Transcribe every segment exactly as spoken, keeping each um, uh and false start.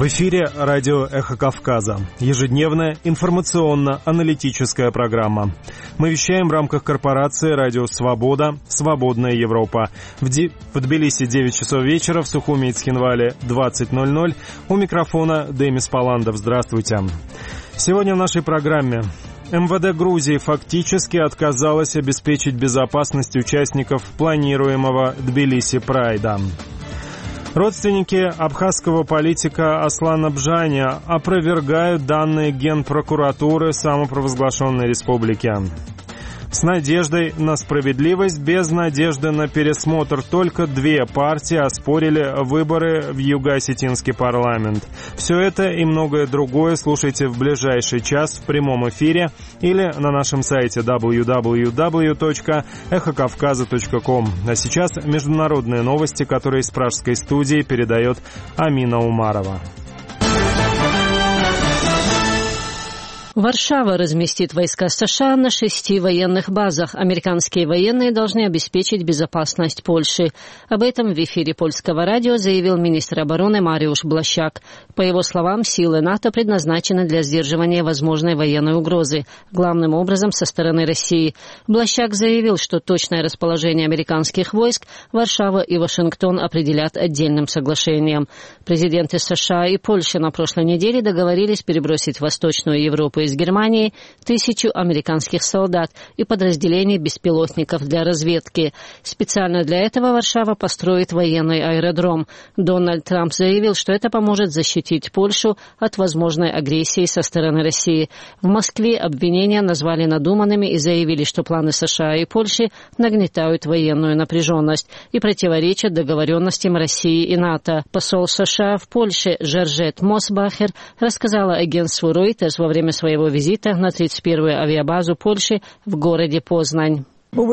В эфире радио «Эхо Кавказа». Ежедневная информационно-аналитическая программа. Мы вещаем в рамках корпорации «Радио Свобода. Свободная Европа». В, Ди... в Тбилиси девять часов вечера, в Сухуми и Цхинвале двадцать ноль ноль. У микрофона Демис Паландов. Здравствуйте. Сегодня в нашей программе. эм вэ дэ Грузии фактически отказалась обеспечить безопасность участников планируемого Тбилиси Прайда. Родственники абхазского политика Аслана Бжаня опровергают данные Генпрокуратуры самопровозглашенной республики. С надеждой на справедливость, без надежды на пересмотр. Только две партии оспорили выборы в Юго-Осетинский парламент. Все это и многое другое слушайте в ближайший час в прямом эфире или на нашем сайте дабл ю дабл ю дабл ю точка эхо кавказа точка ком. А сейчас международные новости, которые из пражской студии передает Амина Умарова. Варшава разместит войска США на шести военных базах. Американские военные должны обеспечить безопасность Польши. Об этом в эфире польского радио заявил министр обороны Мариуш Блащак. По его словам, силы НАТО предназначены для сдерживания возможной военной угрозы, главным образом со стороны России. Блащак заявил, что точное расположение американских войск Варшава и Вашингтон определят отдельным соглашением. Президенты США и Польши на прошлой неделе договорились перебросить в Восточную Европу из Германии тысячу американских солдат и подразделений беспилотников для разведки. Специально для этого Варшава построит военный аэродром. Дональд Трамп заявил, что это поможет защитить Польшу от возможной агрессии со стороны России. В Москве обвинения назвали надуманными и заявили, что планы США и Польши нагнетают военную напряженность и противоречат договоренностям России и НАТО. Посол США в Польше Жоржет Мосбахер рассказала агентству Reuters во время своего его визита на тридцать первую авиабазу Польши в городе Познань. То,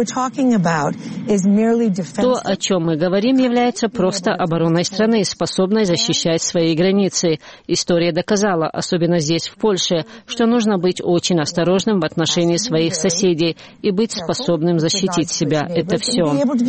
о чем мы говорим, является просто обороной страны, способной защищать свои границы. История доказала, особенно здесь, в Польше, что нужно быть очень осторожным в отношении своих соседей и быть способным защитить себя. Это все.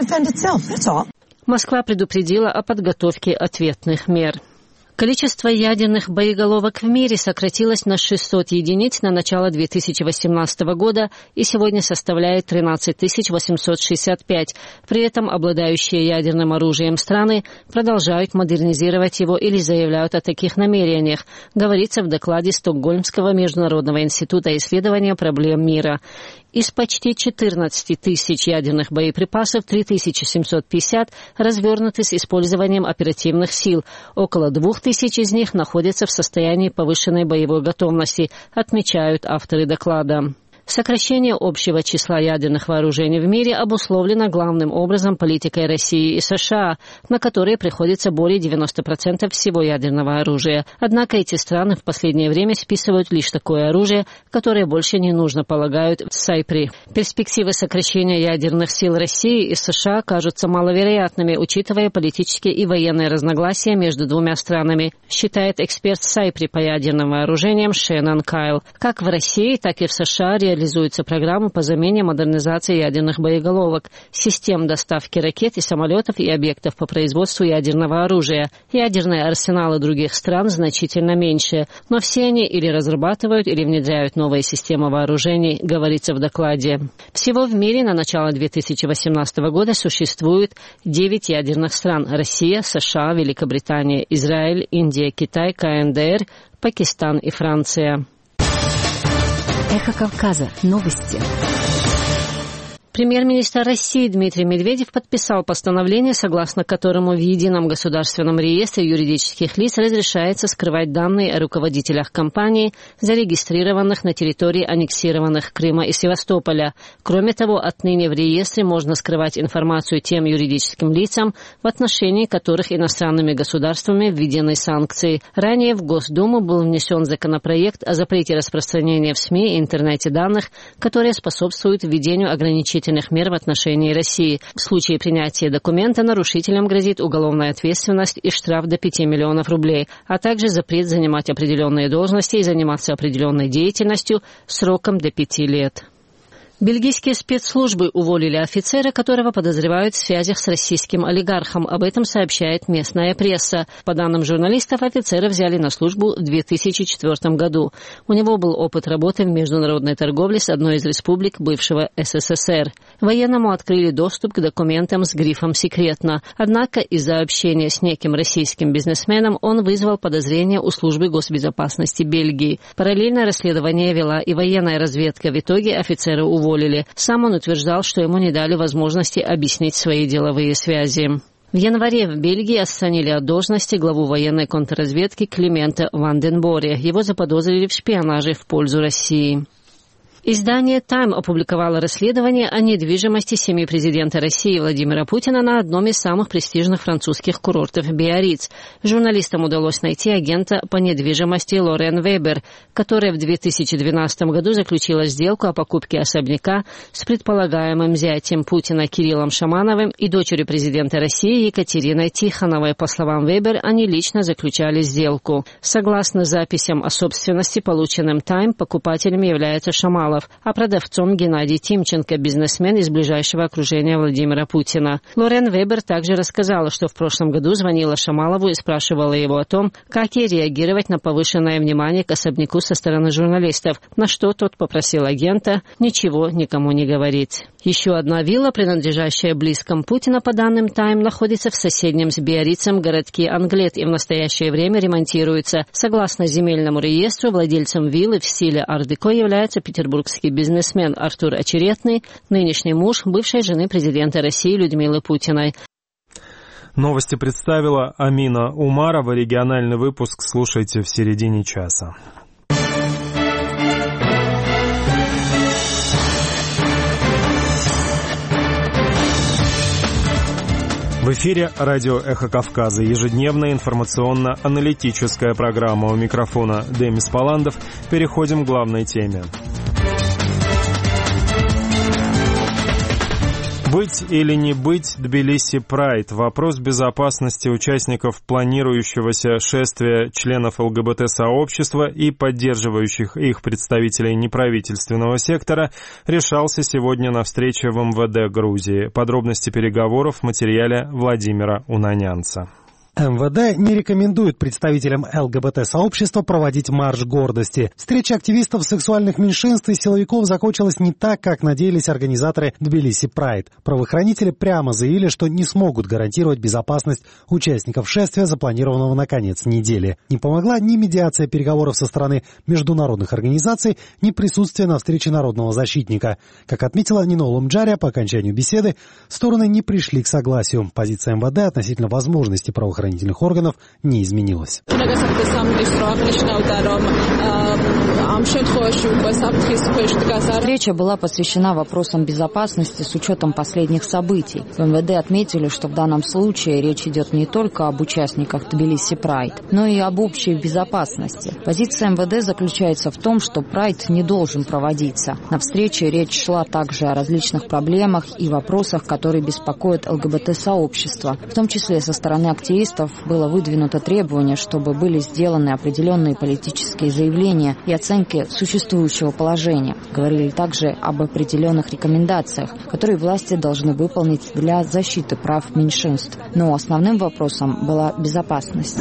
Москва предупредила о подготовке ответных мер. Количество ядерных боеголовок в мире сократилось на шестьсот единиц на начало две тысячи восемнадцатого года и сегодня составляет тринадцать тысяч восемьсот шестьдесят пять. При этом обладающие ядерным оружием страны продолжают модернизировать его или заявляют о таких намерениях, говорится в докладе Стокгольмского международного института исследования проблем мира. Из почти четырнадцать тысяч ядерных боеприпасов три тысячи семьсот пятьдесят развернуты с использованием оперативных сил. Около двух тысяч из них находятся в состоянии повышенной боевой готовности, отмечают авторы доклада. Сокращение общего числа ядерных вооружений в мире обусловлено главным образом политикой России и США, на которые приходится более девяноста процентов всего ядерного оружия. Однако эти страны в последнее время списывают лишь такое оружие, которое больше не нужно, полагают в Сайпри. Перспективы сокращения ядерных сил России и США кажутся маловероятными, учитывая политические и военные разногласия между двумя странами, считает эксперт Сайпри по ядерным вооружениям Шеннон Кайл. Как в России, так и в США реализуется программа по замене модернизации ядерных боеголовок, систем доставки ракет и самолетов и объектов по производству ядерного оружия. Ядерные арсеналы других стран значительно меньше, но все они или разрабатывают, или внедряют новые системы вооружений, говорится в докладе. Всего в мире на начало две тысячи восемнадцатого года существует девять ядерных стран: Россия, США, Великобритания, Израиль, Индия, Китай, КНДР, Пакистан и Франция. Эхо Кавказа. Новости. Премьер-министр России Дмитрий Медведев подписал постановление, согласно которому в Едином государственном реестре юридических лиц разрешается скрывать данные о руководителях компаний, зарегистрированных на территории аннексированных Крыма и Севастополя. Кроме того, отныне в реестре можно скрывать информацию тем юридическим лицам, в отношении которых иностранными государствами введены санкции. Ранее в Госдуму был внесен законопроект о запрете распространения в СМИ и интернете данных, которые способствуют введению ограничений мер в отношении России. В случае принятия документа нарушителям грозит уголовная ответственность и штраф до пяти миллионов рублей, а также запрет занимать определенные должности и заниматься определенной деятельностью сроком до пяти лет. Бельгийские спецслужбы уволили офицера, которого подозревают в связях с российским олигархом. Об этом сообщает местная пресса. По данным журналистов, офицера взяли на службу в две тысячи четвёртом году. У него был опыт работы в международной торговле с одной из республик бывшего СССР. Военному открыли доступ к документам с грифом «секретно». Однако из-за общения с неким российским бизнесменом он вызвал подозрения у службы госбезопасности Бельгии. Параллельно расследование вела и военная разведка. В итоге офицера уволили. Сам он утверждал, что ему не дали возможности объяснить свои деловые связи. В январе в Бельгии отстранили от должности главу военной контрразведки Климента Ванденборе. Его заподозрили в шпионаже в пользу России. Издание «Тайм» опубликовало расследование о недвижимости семьи президента России Владимира Путина на одном из самых престижных французских курортов Биарриц. Журналистам удалось найти агента по недвижимости Лорен Вебер, которая в две тысячи двенадцатом году заключила сделку о покупке особняка с предполагаемым зятем Путина Кириллом Шамановым и дочерью президента России Екатериной Тихоновой. По словам Вебер, они лично заключали сделку. Согласно записям о собственности, полученным «Тайм», покупателем является Шамалов, а продавцом Геннадий Тимченко, бизнесмен из ближайшего окружения Владимира Путина. Лорен Вебер также рассказала, что в прошлом году звонила Шамалову и спрашивала его о том, как ей реагировать на повышенное внимание к особняку со стороны журналистов, на что тот попросил агента ничего никому не говорить. Еще одна вилла, принадлежащая близким Путина, по данным «Тайм», находится в соседнем с Биаррицем городке Англет и в настоящее время ремонтируется. Согласно земельному реестру, владельцем виллы в стиле ар-деко является петербургский бизнесмен Артур Очеретный, нынешний муж бывшей жены президента России Людмилы Путиной. Новости представила Амина Умарова. Региональный выпуск слушайте в середине часа. В эфире радио «Эхо Кавказа». Ежедневная информационно-аналитическая программа. У микрофона Демис Паландов. Переходим к главной теме. Быть или не быть Тбилиси Прайд? Вопрос безопасности участников планирующегося шествия членов ЛГБТ-сообщества и поддерживающих их представителей неправительственного сектора решался сегодня на встрече в эм вэ дэ Грузии. Подробности переговоров в материале Владимира Унанянца. эм вэ дэ не рекомендует представителям ЛГБТ-сообщества проводить марш гордости. Встреча активистов сексуальных меньшинств и силовиков закончилась не так, как надеялись организаторы Тбилиси Прайд. Правоохранители прямо заявили, что не смогут гарантировать безопасность участников шествия, запланированного на конец недели. Не помогла ни медиация переговоров со стороны международных организаций, ни присутствие на встрече народного защитника. Как отметила Нино Лумджария, по окончанию беседы стороны не пришли к согласию. Позиция эм вэ дэ относительно возможности правоохранительных органов не изменилось. Встреча была посвящена вопросам безопасности с учетом последних событий. В эм вэ дэ отметили, что в данном случае речь идет не только об участниках Тбилиси Прайд, но и об общей безопасности. Позиция эм вэ дэ заключается в том, что Прайд не должен проводиться. На встрече речь шла также о различных проблемах и вопросах, которые беспокоят ЛГБТ-сообщество. В том числе со стороны активистов было выдвинуто требование, чтобы были сделаны определенные политические заявления и оценки существующего положения. Говорили также об определенных рекомендациях, которые власти должны выполнить для защиты прав меньшинств. Но основным вопросом была безопасность.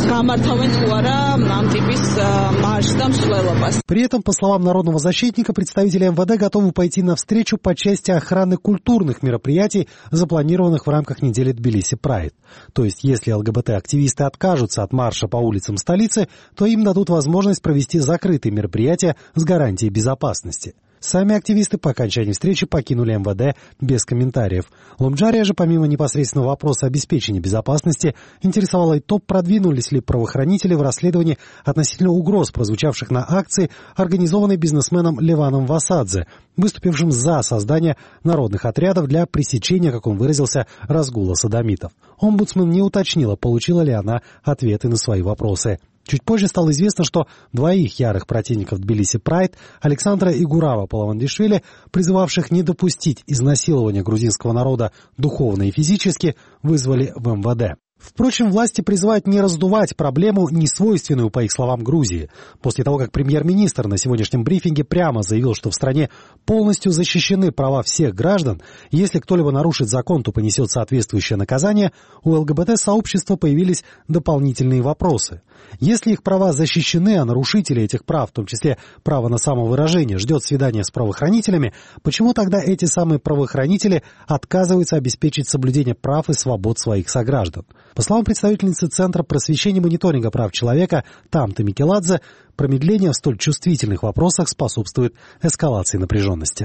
При этом, по словам народного защитника, представители эм вэ дэ готовы пойти навстречу по части охраны культурных мероприятий, запланированных в рамках недели Тбилиси Прайд. То есть, если ЛГБТ-активисты откажутся от марша по улицам столицы, то им дадут возможность провести закрытые мероприятия с гарантией безопасности. Сами активисты по окончании встречи покинули эм вэ дэ без комментариев. Лумджария же, помимо непосредственного вопроса обеспечения безопасности, интересовало и то, продвинулись ли правоохранители в расследовании относительно угроз, прозвучавших на акции, организованной бизнесменом Леваном Васадзе, выступившим за создание народных отрядов для пресечения, как он выразился, разгула содомитов. Омбудсмен не уточнила, получила ли она ответы на свои вопросы. Чуть позже стало известно, что двоих ярых противников Тбилиси Прайд, Александра и Гурава Палавандишвили, призывавших не допустить изнасилования грузинского народа духовно и физически, вызвали в эм вэ дэ. Впрочем, власти призывают не раздувать проблему, несвойственную, по их словам, Грузии. После того, как премьер-министр на сегодняшнем брифинге прямо заявил, что в стране полностью защищены права всех граждан, и если кто-либо нарушит закон, то понесет соответствующее наказание, у ЛГБТ-сообщества появились дополнительные вопросы. Если их права защищены, а нарушители этих прав, в том числе право на самовыражение, ждет свидания с правоохранителями, почему тогда эти самые правоохранители отказываются обеспечить соблюдение прав и свобод своих сограждан? По словам представительницы Центра просвещения и мониторинга прав человека Тамты Микеладзе, промедление в столь чувствительных вопросах способствует эскалации напряженности.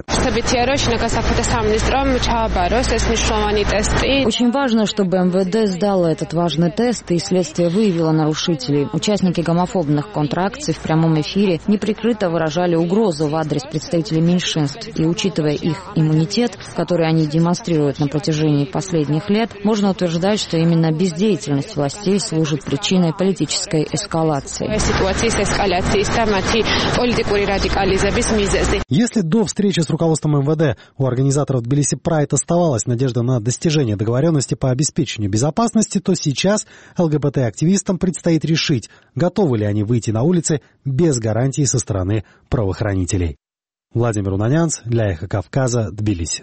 Очень важно, чтобы эм вэ дэ сдало этот важный тест, и следствие выявило нарушителей. Участники гомофобных контракций в прямом эфире неприкрыто выражали угрозу в адрес представителей меньшинств. И учитывая их иммунитет, который они демонстрируют на протяжении последних лет, можно утверждать, что именно бездеятельность властей служит причиной политической эскалации. Если до встречи с руководством эм вэ дэ у организаторов Тбилиси Прайд оставалась надежда на достижение договоренности по обеспечению безопасности, то сейчас ЛГБТ-активистам предстоит решить, готовы ли они выйти на улицы без гарантии со стороны правоохранителей. Владимир Унанянц для Эхо Кавказа, Тбилиси.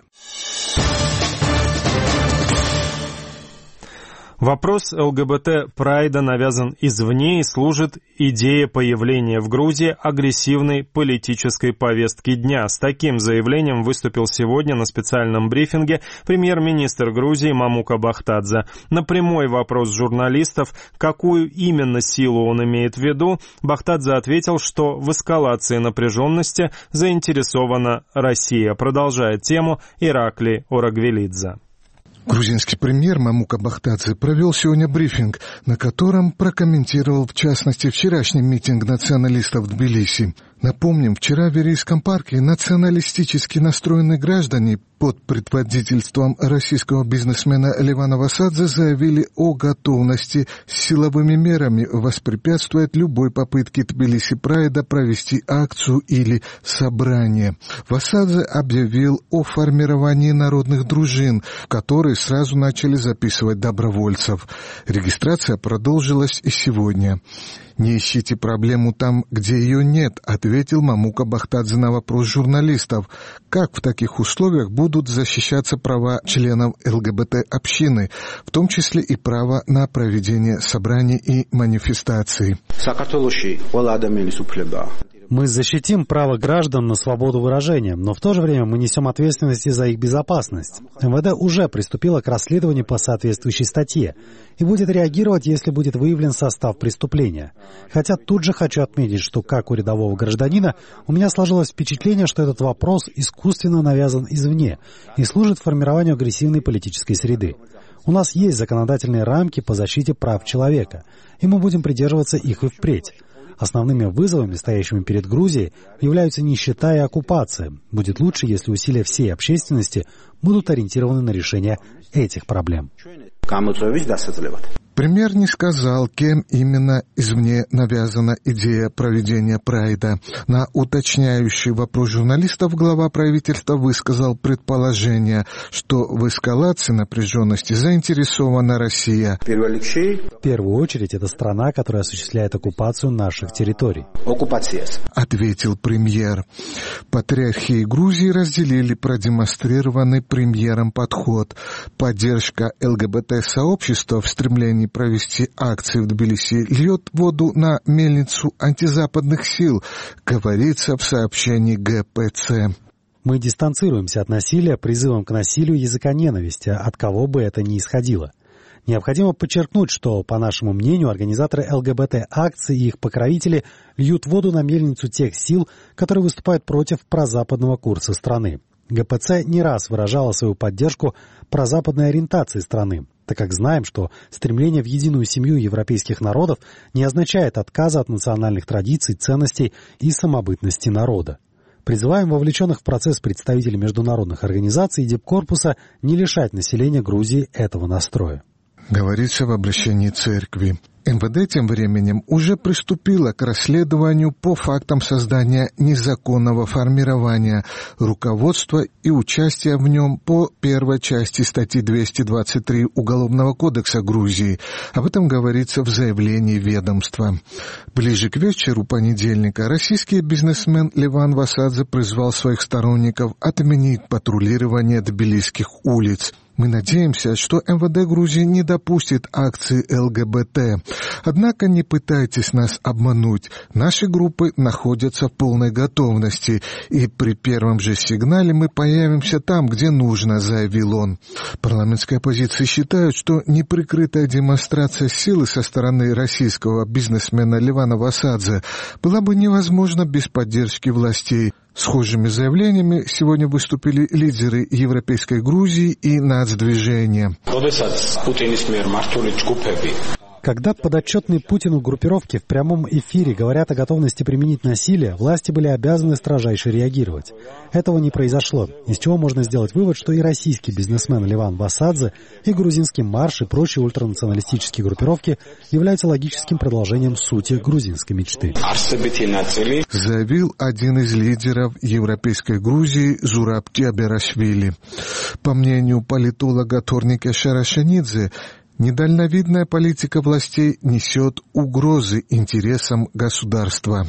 Вопрос ЛГБТ-прайда навязан извне и служит идее появления в Грузии агрессивной политической повестки дня. С таким заявлением выступил сегодня на специальном брифинге премьер-министр Грузии Мамука Бахтадзе. На прямой вопрос журналистов, какую именно силу он имеет в виду, Бахтадзе ответил, что в эскалации напряженности заинтересована Россия. Продолжает тему Иракли Орагвелидзе. Грузинский премьер Мамука Бахтадзе провел сегодня брифинг, на котором прокомментировал, в частности, вчерашний митинг националистов в Тбилиси. Напомним, вчера в Верейском парке националистически настроенные граждане под предводительством российского бизнесмена Левана Васадзе заявили о готовности силовыми мерами воспрепятствовать любой попытке Тбилиси Прайда провести акцию или собрание. Васадзе объявил о формировании народных дружин, в которые сразу начали записывать добровольцев. Регистрация продолжилась и сегодня. «Не ищите проблему там, где ее нет», — ответил Мамука Бахтадзе на вопрос журналистов. Как в таких условиях будут защищаться права членов ЛГБТ-общины, в том числе и право на проведение собраний и манифестаций? Мы защитим право граждан на свободу выражения, но в то же время мы несем ответственность за их безопасность. эм вэ дэ уже приступило к расследованию по соответствующей статье и будет реагировать, если будет выявлен состав преступления. Хотя тут же хочу отметить, что как у рядового гражданина у меня сложилось впечатление, что этот вопрос искусственно навязан извне и служит формированию агрессивной политической среды. У нас есть законодательные рамки по защите прав человека, и мы будем придерживаться их и впредь. Основными вызовами, стоящими перед Грузией, являются нищета и оккупация. Будет лучше, если усилия всей общественности будут ориентированы на решение этих проблем. Премьер не сказал, кем именно извне навязана идея проведения прайда. На уточняющий вопрос журналистов глава правительства высказал предположение, что в эскалации напряженности заинтересована Россия. В первую очередь, это страна, которая осуществляет оккупацию наших территорий. Ответил премьер. Патриархи Грузии разделили продемонстрированный премьером подход. Поддержка ЛГБТ-сообщества в стремлении провести акции в Тбилиси льет воду на мельницу антизападных сил, говорится в сообщении гэ пэ цэ. Мы дистанцируемся от насилия призывом к насилию языка ненависти, от кого бы это ни исходило. Необходимо подчеркнуть, что, по нашему мнению, организаторы ЛГБТ-акций и их покровители льют воду на мельницу тех сил, которые выступают против прозападного курса страны. гэ пэ цэ не раз выражала свою поддержку прозападной ориентации страны, так как знаем, что стремление в единую семью европейских народов не означает отказа от национальных традиций, ценностей и самобытности народа. Призываем вовлеченных в процесс представителей международных организаций и дипкорпуса не лишать населения Грузии этого настроя. Говорится в обращении церкви. эм вэ дэ тем временем уже приступило к расследованию по фактам создания незаконного формирования руководства и участия в нем по первой части статьи двести двадцать три Уголовного кодекса Грузии. Об этом говорится в заявлении ведомства. Ближе к вечеру понедельника российский бизнесмен Леван Васадзе призвал своих сторонников отменить патрулирование тбилисских улиц. Мы надеемся, что эм вэ дэ Грузии не допустит акции эл гэ бэ тэ. Однако не пытайтесь нас обмануть. Наши группы находятся в полной готовности, и при первом же сигнале мы появимся там, где нужно, заявил он. Парламентские оппозиции считают, что неприкрытая демонстрация силы со стороны российского бизнесмена Левана Васадзе была бы невозможна без поддержки властей. Схожими заявлениями сегодня выступили лидеры Европейской Грузии и нацдвижения. Когда подотчетные Путину группировки в прямом эфире говорят о готовности применить насилие, власти были обязаны строжайше реагировать. Этого не произошло, из чего можно сделать вывод, что и российский бизнесмен Леван Васадзе, и грузинский марш, и прочие ультранационалистические группировки являются логическим продолжением сути грузинской мечты. Заявил один из лидеров Европейской Грузии Зураб Тиаберашвили. По мнению политолога Торника Шарашанидзе, недальновидная политика властей несет угрозы интересам государства.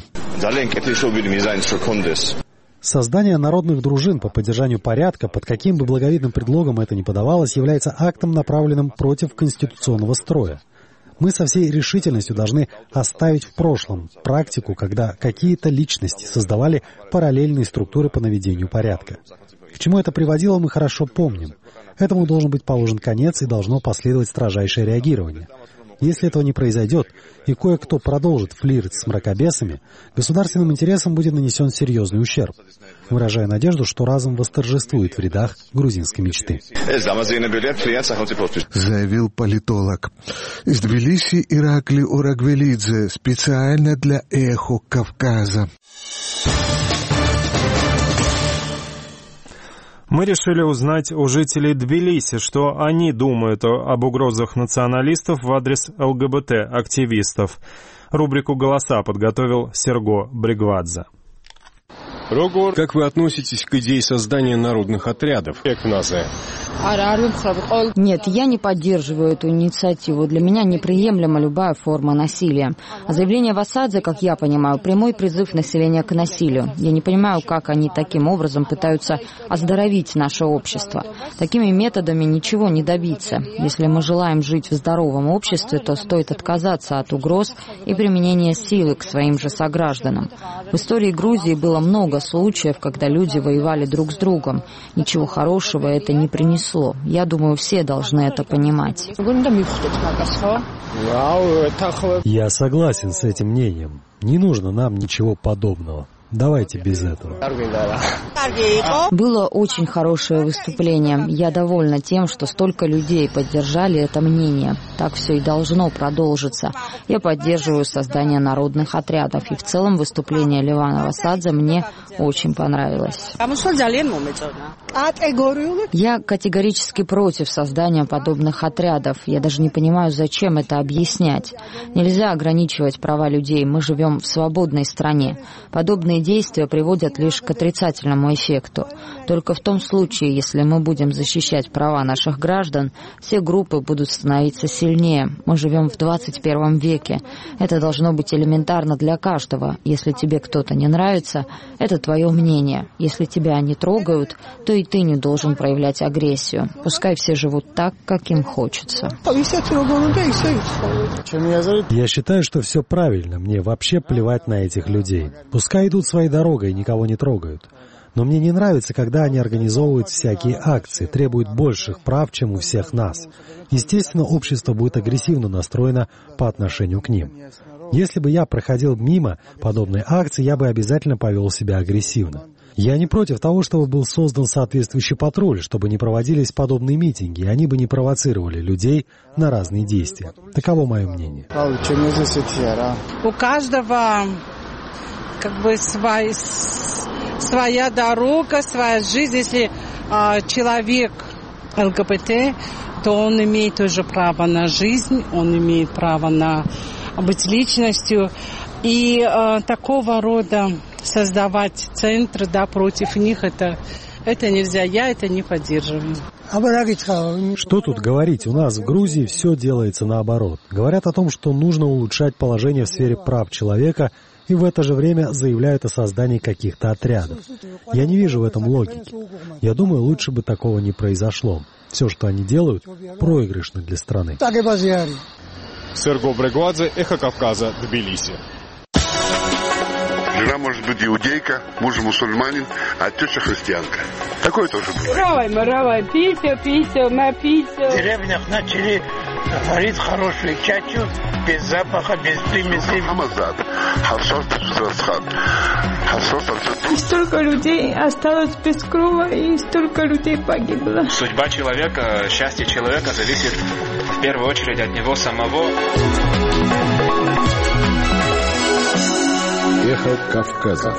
Создание народных дружин по поддержанию порядка, под каким бы благовидным предлогом это ни подавалось, является актом, направленным против конституционного строя. Мы со всей решительностью должны оставить в прошлом практику, когда какие-то личности создавали параллельные структуры по наведению порядка. К чему это приводило, мы хорошо помним. Этому должен быть положен конец и должно последовать строжайшее реагирование. Если этого не произойдет, и кое-кто продолжит флирт с мракобесами, государственным интересам будет нанесен серьезный ущерб. Выражаю надежду, что разум восторжествует в рядах грузинской мечты. Заявил политолог. Из Тбилиси Иракли Орагвелидзе специально для «Эхо Кавказа». Мы решили узнать у жителей Тбилиси, что они думают об угрозах националистов в адрес эл гэ бэ тэ-активистов. Рубрику «Голоса» подготовил Серго Бригвадзе. Как вы относитесь к идее создания народных отрядов? Нет, я не поддерживаю эту инициативу. Для меня неприемлема любая форма насилия. А заявление Васадзе, как я понимаю, прямой призыв населения к насилию. Я не понимаю, как они таким образом пытаются оздоровить наше общество. Такими методами ничего не добиться. Если мы желаем жить в здоровом обществе, то стоит отказаться от угроз и применения силы к своим же согражданам. В истории Грузии было много случаев, когда люди воевали друг с другом. Ничего хорошего это не принесло. Я думаю, все должны это понимать. Я согласен с этим мнением. Не нужно нам ничего подобного. Давайте без этого. Было очень хорошее выступление. Я довольна тем, что столько людей поддержали это мнение. Так все и должно продолжиться. Я поддерживаю создание народных отрядов. И в целом выступление Левана Васадзе мне очень понравилось. Я категорически против создания подобных отрядов. Я даже не понимаю, зачем это объяснять. Нельзя ограничивать права людей. Мы живем в свободной стране. Подобные действия приводят лишь к отрицательному эффекту. Только в том случае, если мы будем защищать права наших граждан, все группы будут становиться сильнее. Мы живем в двадцать первом веке. Это должно быть элементарно для каждого. Если тебе кто-то не нравится, это твое мнение. Если тебя не трогают, то и ты не должен проявлять агрессию. Пускай все живут так, как им хочется. Я считаю, что все правильно. Мне вообще плевать на этих людей. Пускай идут своей дорогой и никого не трогают. Но мне не нравится, когда они организовывают всякие акции, требуют больших прав, чем у всех нас. Естественно, общество будет агрессивно настроено по отношению к ним. Если бы я проходил мимо подобной акции, я бы обязательно повел себя агрессивно. Я не против того, чтобы был создан соответствующий патруль, чтобы не проводились подобные митинги, и они бы не провоцировали людей на разные действия. Таково мое мнение. У каждого как бы свой, своя дорога, своя жизнь. Если а, человек ЛГБТ, то он имеет тоже право на жизнь, он имеет право на быть личностью. И э, такого рода создавать центры, да, против них, это, это нельзя, я это не поддерживаю. Что тут говорить? У нас в Грузии все делается наоборот. Говорят о том, что нужно улучшать положение в сфере прав человека, и в это же время заявляют о создании каких-то отрядов. Я не вижу в этом логики. Я думаю, лучше бы такого не произошло. Все, что они делают, проигрышно для страны. Серго Брегвадзе, Эхо Кавказа, Тбилиси. Жена может быть иудейка, муж мусульманин, а теща христианка. Такое тоже бывает. Равай, маравай, пися, пися, напися. В деревнях начали варить хорошую чачу, без запаха, без примесей. Хамазад, харсот, срасхан. Столько людей осталось без крова, и столько людей погибло. Судьба человека, счастье человека зависит в первую очередь от него самого. Эхо Кавказа.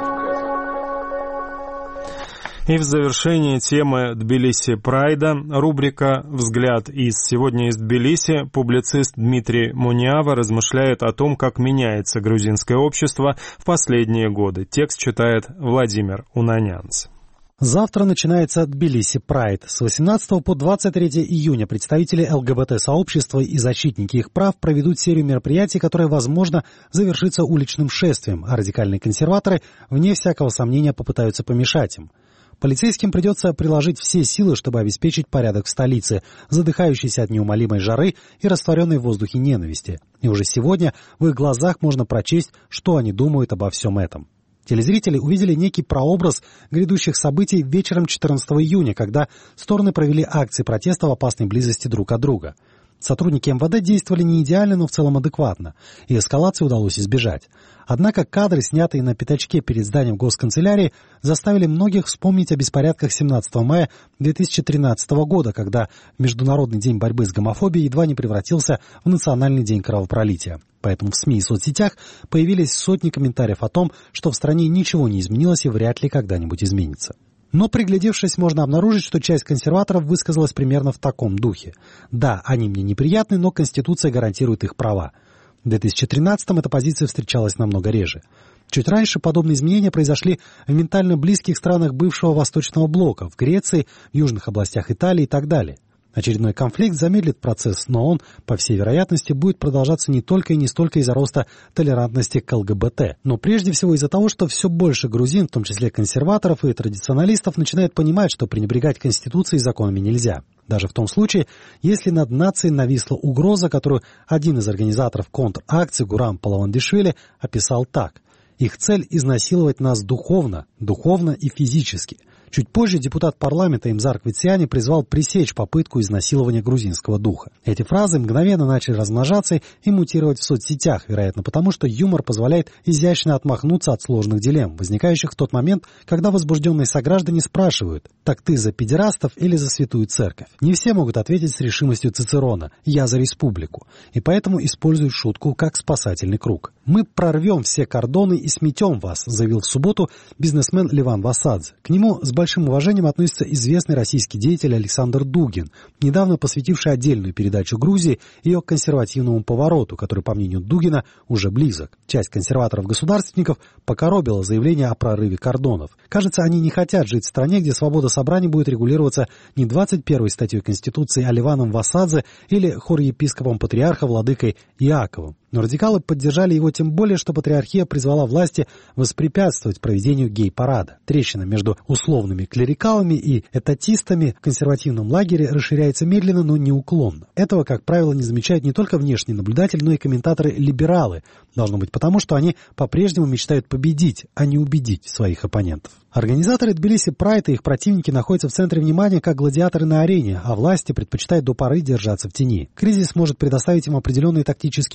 И в завершение темы Тбилиси Прайда рубрика «Взгляд из». Сегодня из Тбилиси публицист Дмитрий Муниава размышляет о том, как меняется грузинское общество в последние годы. Текст читает Владимир Унанянц. Завтра начинается Тбилиси Прайд. С восемнадцатого по двадцать третье июня представители ЛГБТ-сообщества и защитники их прав проведут серию мероприятий, которые, возможно, завершится уличным шествием, а радикальные консерваторы, вне всякого сомнения, попытаются помешать им. Полицейским придется приложить все силы, чтобы обеспечить порядок в столице, задыхающейся от неумолимой жары и растворенной в воздухе ненависти. И уже сегодня в их глазах можно прочесть, что они думают обо всем этом. Телезрители увидели некий прообраз грядущих событий вечером четырнадцатого июня, когда стороны провели акции протеста в опасной близости друг от друга. Сотрудники МВД действовали не идеально, но в целом адекватно, и эскалации удалось избежать. Однако кадры, снятые на пятачке перед зданием госканцелярии, заставили многих вспомнить о беспорядках семнадцатого мая две тысячи тринадцатого года, когда Международный день борьбы с гомофобией едва не превратился в Национальный день кровопролития. Поэтому в СМИ и соцсетях появились сотни комментариев о том, что в стране ничего не изменилось и вряд ли когда-нибудь изменится. Но, приглядевшись, можно обнаружить, что часть консерваторов высказалась примерно в таком духе. Да, они мне неприятны, но Конституция гарантирует их права. В две тысячи тринадцатом эта позиция встречалась намного реже. Чуть раньше подобные изменения произошли в ментально близких странах бывшего Восточного блока, в Греции, в южных областях Италии и так далее. Очередной конфликт замедлит процесс, но он, по всей вероятности, будет продолжаться не только и не столько из-за роста толерантности к ЛГБТ, но прежде всего из-за того, что все больше грузин, в том числе консерваторов и традиционалистов, начинают понимать, что пренебрегать Конституцией и законами нельзя. Даже в том случае, если над нацией нависла угроза, которую один из организаторов контр-акции Гурам Палавандишвили описал так. Их цель – изнасиловать нас духовно, духовно и физически. Чуть позже депутат парламента Имзар Квитсиани призвал пресечь попытку изнасилования грузинского духа. Эти фразы мгновенно начали размножаться и мутировать в соцсетях, вероятно потому, что юмор позволяет изящно отмахнуться от сложных дилемм, возникающих в тот момент, когда возбужденные сограждане спрашивают: «Так ты за педерастов или за святую церковь?» Не все могут ответить с решимостью Цицерона «Я за республику», и поэтому используют шутку как спасательный круг. «Мы прорвем все кордоны и сметем вас», заявил в субботу бизнесмен Леван Васадзе. К нему с большим уважением относится известный российский деятель Александр Дугин, недавно посвятивший отдельную передачу Грузии ее консервативному повороту, который, по мнению Дугина, уже близок. Часть консерваторов-государственников покоробила заявление о прорыве кордонов. Кажется, они не хотят жить в стране, где свобода собраний будет регулироваться не двадцать первой статьей Конституции, а Леваном Васадзе или хорепископом патриарха владыкой Иаковом. Но радикалы поддержали его тем более, что патриархия призвала власти воспрепятствовать проведению гей-парада. Трещина между условными клерикалами и этатистами в консервативном лагере расширяется медленно, но неуклонно. Этого, как правило, не замечают не только внешний наблюдатель, но и комментаторы-либералы. Должно быть потому, что они по-прежнему мечтают победить, а не убедить своих оппонентов. Организаторы Тбилиси Прайд и их противники находятся в центре внимания как гладиаторы на арене, а власти предпочитают до поры держаться в тени. Кризис может предоставить им определенные тактические бонусы.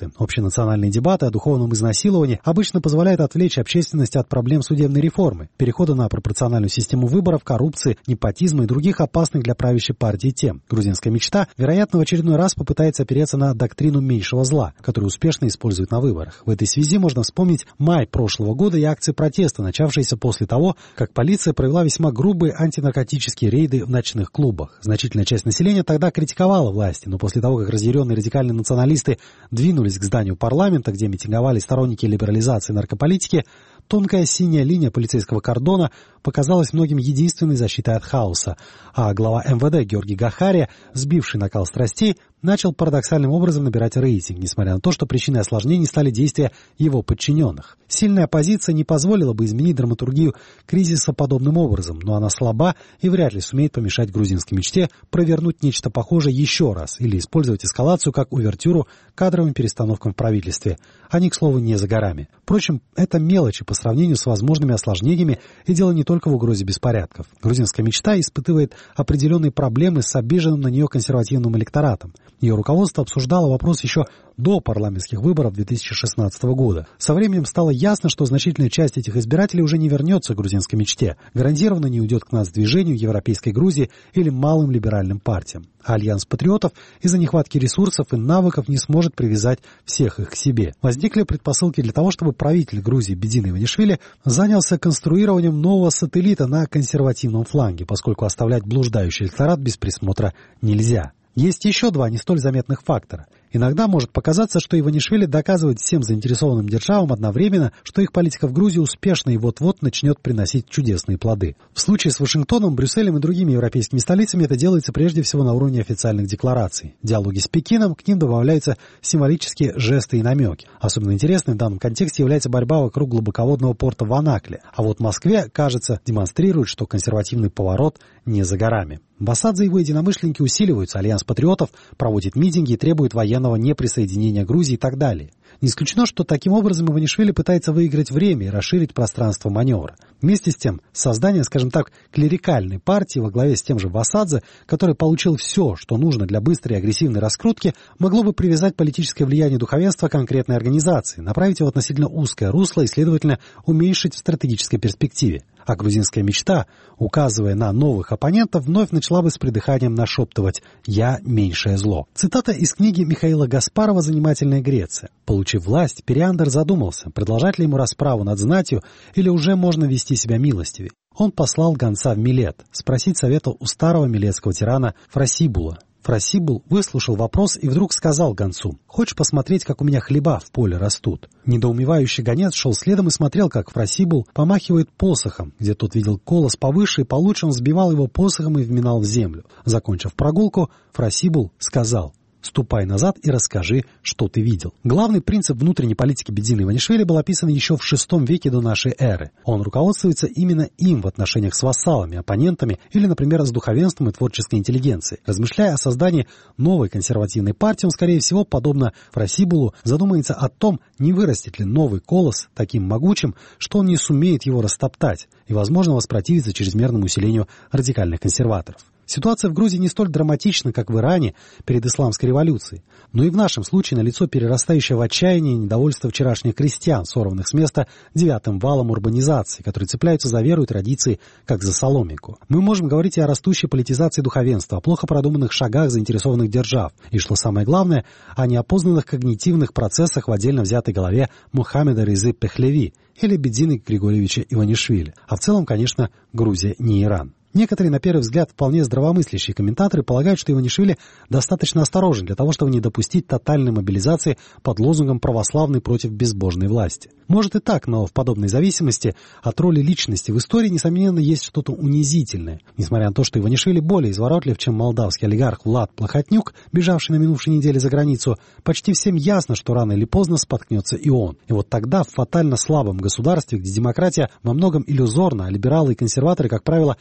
вопросы. Общенациональные дебаты о духовном изнасиловании обычно позволяют отвлечь общественность от проблем судебной реформы, перехода на пропорциональную систему выборов, коррупции, непотизма и других опасных для правящей партии тем. Грузинская мечта, вероятно, в очередной раз попытается опереться на доктрину меньшего зла, которую успешно используют на выборах. В этой связи можно вспомнить май прошлого года и акции протеста, начавшиеся после того, как полиция провела весьма грубые антинаркотические рейды в ночных клубах. Значительная часть населения тогда критиковала власти, но после того, как разъяренные радикальные националисты двинулись к зданию парламента, где митинговали сторонники либерализации наркополитики, тонкая синяя линия полицейского кордона показалась многим единственной защитой от хаоса, а глава эм вэ дэ Георгий Гахария, сбивший накал страстей, начал парадоксальным образом набирать рейтинг, несмотря на то, что причиной осложнений стали действия его подчиненных. Сильная оппозиция не позволила бы изменить драматургию кризиса подобным образом, но она слаба и вряд ли сумеет помешать грузинской мечте провернуть нечто похожее еще раз или использовать эскалацию как увертюру кадровым перестановкам в правительстве. Они, к слову, не за горами. Впрочем, это мелочи по сравнению с возможными осложнениями, и дело не только в угрозе беспорядков. Грузинская мечта испытывает определенные проблемы с обиженным на нее консервативным электоратом. Ее руководство обсуждало вопрос еще до парламентских выборов две тысячи шестнадцатого года. Со временем стало ясно, что значительная часть этих избирателей уже не вернется к грузинской мечте, гарантированно не уйдет к нацдвижению, Европейской Грузии или малым либеральным партиям. А Альянс патриотов из-за нехватки ресурсов и навыков не сможет привязать всех их к себе. Возникли предпосылки для того, чтобы правитель Грузии Бедин Иванишвили занялся конструированием нового сателлита на консервативном фланге, поскольку оставлять блуждающий электорат без присмотра нельзя. Есть еще два не столь заметных фактора. Иногда может показаться, что Иванишвили доказывает всем заинтересованным державам одновременно, что их политика в Грузии успешна и вот-вот начнет приносить чудесные плоды. В случае с Вашингтоном, Брюсселем и другими европейскими столицами это делается прежде всего на уровне официальных деклараций. В диалоге с Пекином к ним добавляются символические жесты и намеки. Особенно интересной в данном контексте является борьба вокруг глубоководного порта в Анакле. А вот в Москве, кажется, демонстрирует, что консервативный поворот не за горами. Басадзе и его единомышленники усиливаются, Альянс патриотов проводит митинги и требует военного неприсоединения Грузии и так далее. Не исключено, что таким образом Иванишвили пытается выиграть время и расширить пространство маневра. Вместе с тем, создание, скажем так, клерикальной партии во главе с тем же Басадзе, который получил все, что нужно для быстрой и агрессивной раскрутки, могло бы привязать политическое влияние духовенства к конкретной организации, направить его в относительно узкое русло и, следовательно, уменьшить в стратегической перспективе. А грузинская мечта, указывая на новых оппонентов, вновь начала бы с придыханием нашептывать «Я меньшее зло». Цитата из книги Михаила Гаспарова «Занимательная Греция». Получив власть, Периандр задумался, продолжать ли ему расправу над знатью или уже можно вести себя милостивее. Он послал гонца в Милет, спросить совета у старого милетского тирана Фрасибула. Фрасибул выслушал вопрос и вдруг сказал гонцу: «Хочешь посмотреть, как у меня хлеба в поле растут?» Недоумевающий гонец шел следом и смотрел, как Фрасибул помахивает посохом. Где тот видел колос повыше и получше, он сбивал его посохом и вминал в землю. Закончив прогулку, Фрасибул сказал: «Ступай назад и расскажи, что ты видел». Главный принцип внутренней политики Бедина Иванишвили был описан еще в шестом веке до нашей эры. Он руководствуется именно им в отношениях с вассалами, оппонентами или, например, с духовенством и творческой интеллигенцией. Размышляя о создании новой консервативной партии, он, скорее всего, подобно Фрасибулу, задумается о том, не вырастет ли новый колос таким могучим, что он не сумеет его растоптать и, возможно, воспротивиться чрезмерному усилению радикальных консерваторов. Ситуация в Грузии не столь драматична, как в Иране перед исламской революцией, но и в нашем случае налицо перерастающее в отчаяние и недовольство вчерашних крестьян, сорванных с места девятым валом урбанизации, которые цепляются за веру и традиции, как за соломинку. Мы можем говорить и о растущей политизации духовенства, о плохо продуманных шагах заинтересованных держав, и, что самое главное, о неопознанных когнитивных процессах в отдельно взятой голове Мухаммеда Резы Пехлеви или Бедина Григорьевича Иванишвили. А в целом, конечно, Грузия не Иран. Некоторые, на первый взгляд, вполне здравомыслящие комментаторы полагают, что Иванишвили достаточно осторожен для того, чтобы не допустить тотальной мобилизации под лозунгом «православный против безбожной власти». Может и так, но в подобной зависимости от роли личности в истории, несомненно, есть что-то унизительное. Несмотря на то, что Иванишвили более изворотлив, чем молдавский олигарх Влад Плохотнюк, бежавший на минувшей неделе за границу, почти всем ясно, что рано или поздно споткнется и он. И вот тогда в фатально слабом государстве, где демократия во многом иллюзорна, а либералы и консерваторы, как правило, боятся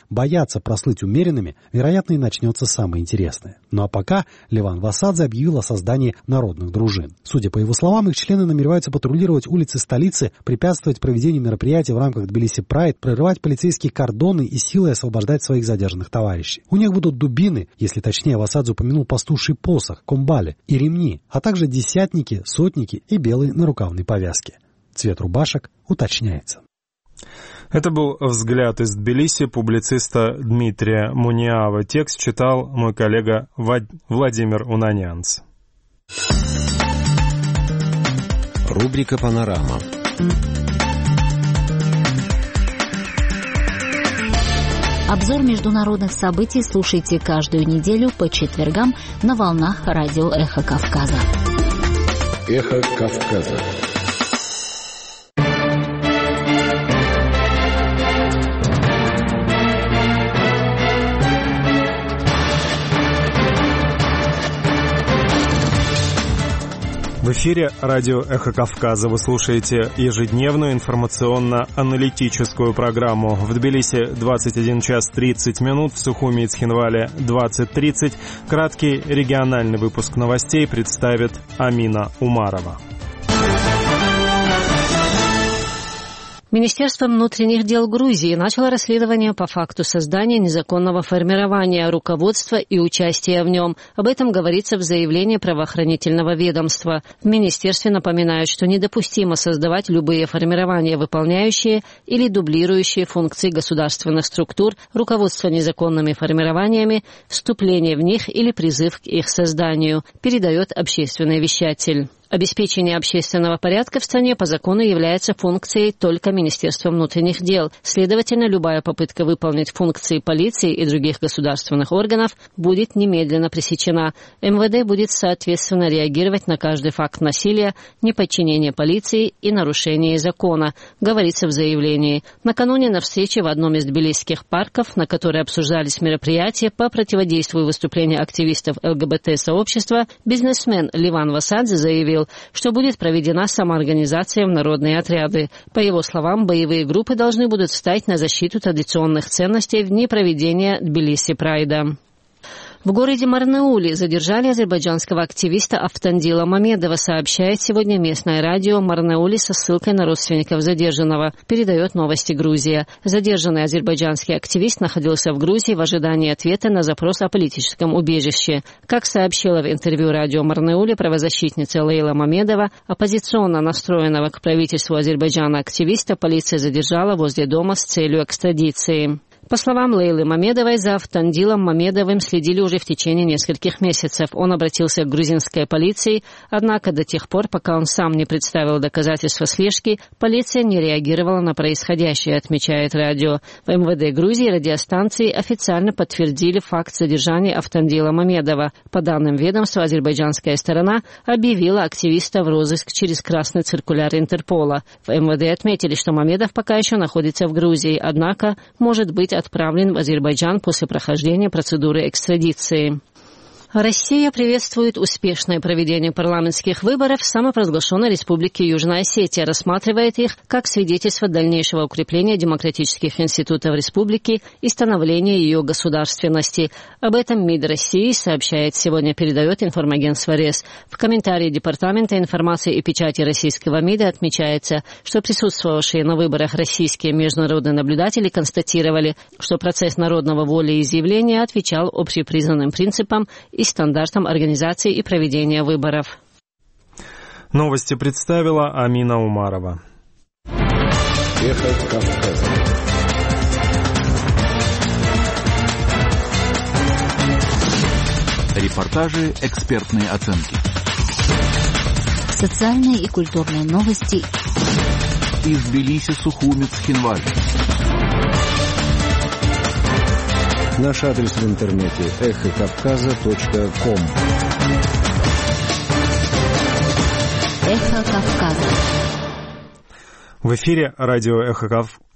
стремятся прослыть умеренными, вероятно, и начнется самое интересное. Ну а пока Леван Васадзе объявил о создании народных дружин. Судя по его словам, их члены намереваются патрулировать улицы столицы, препятствовать проведению мероприятий в рамках Тбилиси Прайд, прорывать полицейские кордоны и силой освобождать своих задержанных товарищей. У них будут дубины, если точнее Васадзе упомянул пастуший посох, комбали и ремни, а также десятники, сотники и белые нарукавные повязки. Цвет рубашек уточняется. Это был взгляд из Тбилиси публициста Дмитрия Муниава. Текст читал мой коллега Владимир Унанянц. Рубрика «Панорама». Обзор международных событий слушайте каждую неделю по четвергам на волнах радио «Эхо Кавказа». «Эхо Кавказа». В эфире радио «Эхо Кавказа». Вы слушаете ежедневную информационно-аналитическую программу. В Тбилиси двадцать один час тридцать минут, в Сухуми и Цхинвале двадцать тридцать. Краткий региональный выпуск новостей представит Амина Умарова. Министерство внутренних дел Грузии начало расследование по факту создания незаконного формирования руководства и участия в нем. Об этом говорится в заявлении правоохранительного ведомства. В министерстве напоминают, что недопустимо создавать любые формирования, выполняющие или дублирующие функции государственных структур, руководство незаконными формированиями, вступление в них или призыв к их созданию, передает общественный вещатель. Обеспечение общественного порядка в стране по закону является функцией только Министерства внутренних дел. Следовательно, любая попытка выполнить функции полиции и других государственных органов будет немедленно пресечена. эм вэ дэ будет соответственно реагировать на каждый факт насилия, неподчинения полиции и нарушения закона, говорится в заявлении. Накануне на встрече в одном из тбилисских парков, на которой обсуждались мероприятия по противодействию выступлениям активистов эл гэ бэ тэ-сообщества, бизнесмен Леван Васадзе заявил, что будет проведена самоорганизация в народные отряды. По его словам, боевые группы должны будут встать на защиту традиционных ценностей в дни проведения Тбилиси Прайда. В городе Марнеуле задержали азербайджанского активиста Автандила Мамедова, сообщает сегодня местное радио Марнеуле со ссылкой на родственников задержанного, передает новости Грузия. Задержанный азербайджанский активист находился в Грузии в ожидании ответа на запрос о политическом убежище. Как сообщила в интервью радио Марнеуле правозащитница Лейла Мамедова, оппозиционно настроенного к правительству Азербайджана активиста полиция задержала возле дома с целью экстрадиции. По словам Лейлы Мамедовой, за Автандилом Мамедовым следили уже в течение нескольких месяцев. Он обратился к грузинской полиции, однако до тех пор, пока он сам не представил доказательства слежки, полиция не реагировала на происходящее, отмечает радио. В эм вэ дэ Грузии радиостанции официально подтвердили факт задержания Автандила Мамедова. По данным ведомства, азербайджанская сторона объявила активиста в розыск через красный циркуляр Интерпола. В эм вэ дэ отметили, что Мамедов пока еще находится в Грузии, однако может быть отправлен в Азербайджан после прохождения процедуры экстрадиции. Россия приветствует успешное проведение парламентских выборов в самопровозглашенной республике Южная Осетия, рассматривает их как свидетельство дальнейшего укрепления демократических институтов республики и становления ее государственности. Об этом МИД России сообщает сегодня, передает информагентство РЕС. В комментарии Департамента информации и печати российского МИДа отмечается, что присутствовавшие на выборах российские международные наблюдатели констатировали, что процесс народного волеизъявления отвечал общепризнанным принципам и стандартам организации и проведения выборов. Новости представила Амина Умарова. Эхо Кавказа. Репортажи, экспертные оценки. Социальные и культурные новости. Из Тбилиси, Сухуми, Цхинваль. Наш адрес в интернете эхо кавказа точка ком. Эхо Кавказа. В эфире радио «Эхо, Кав...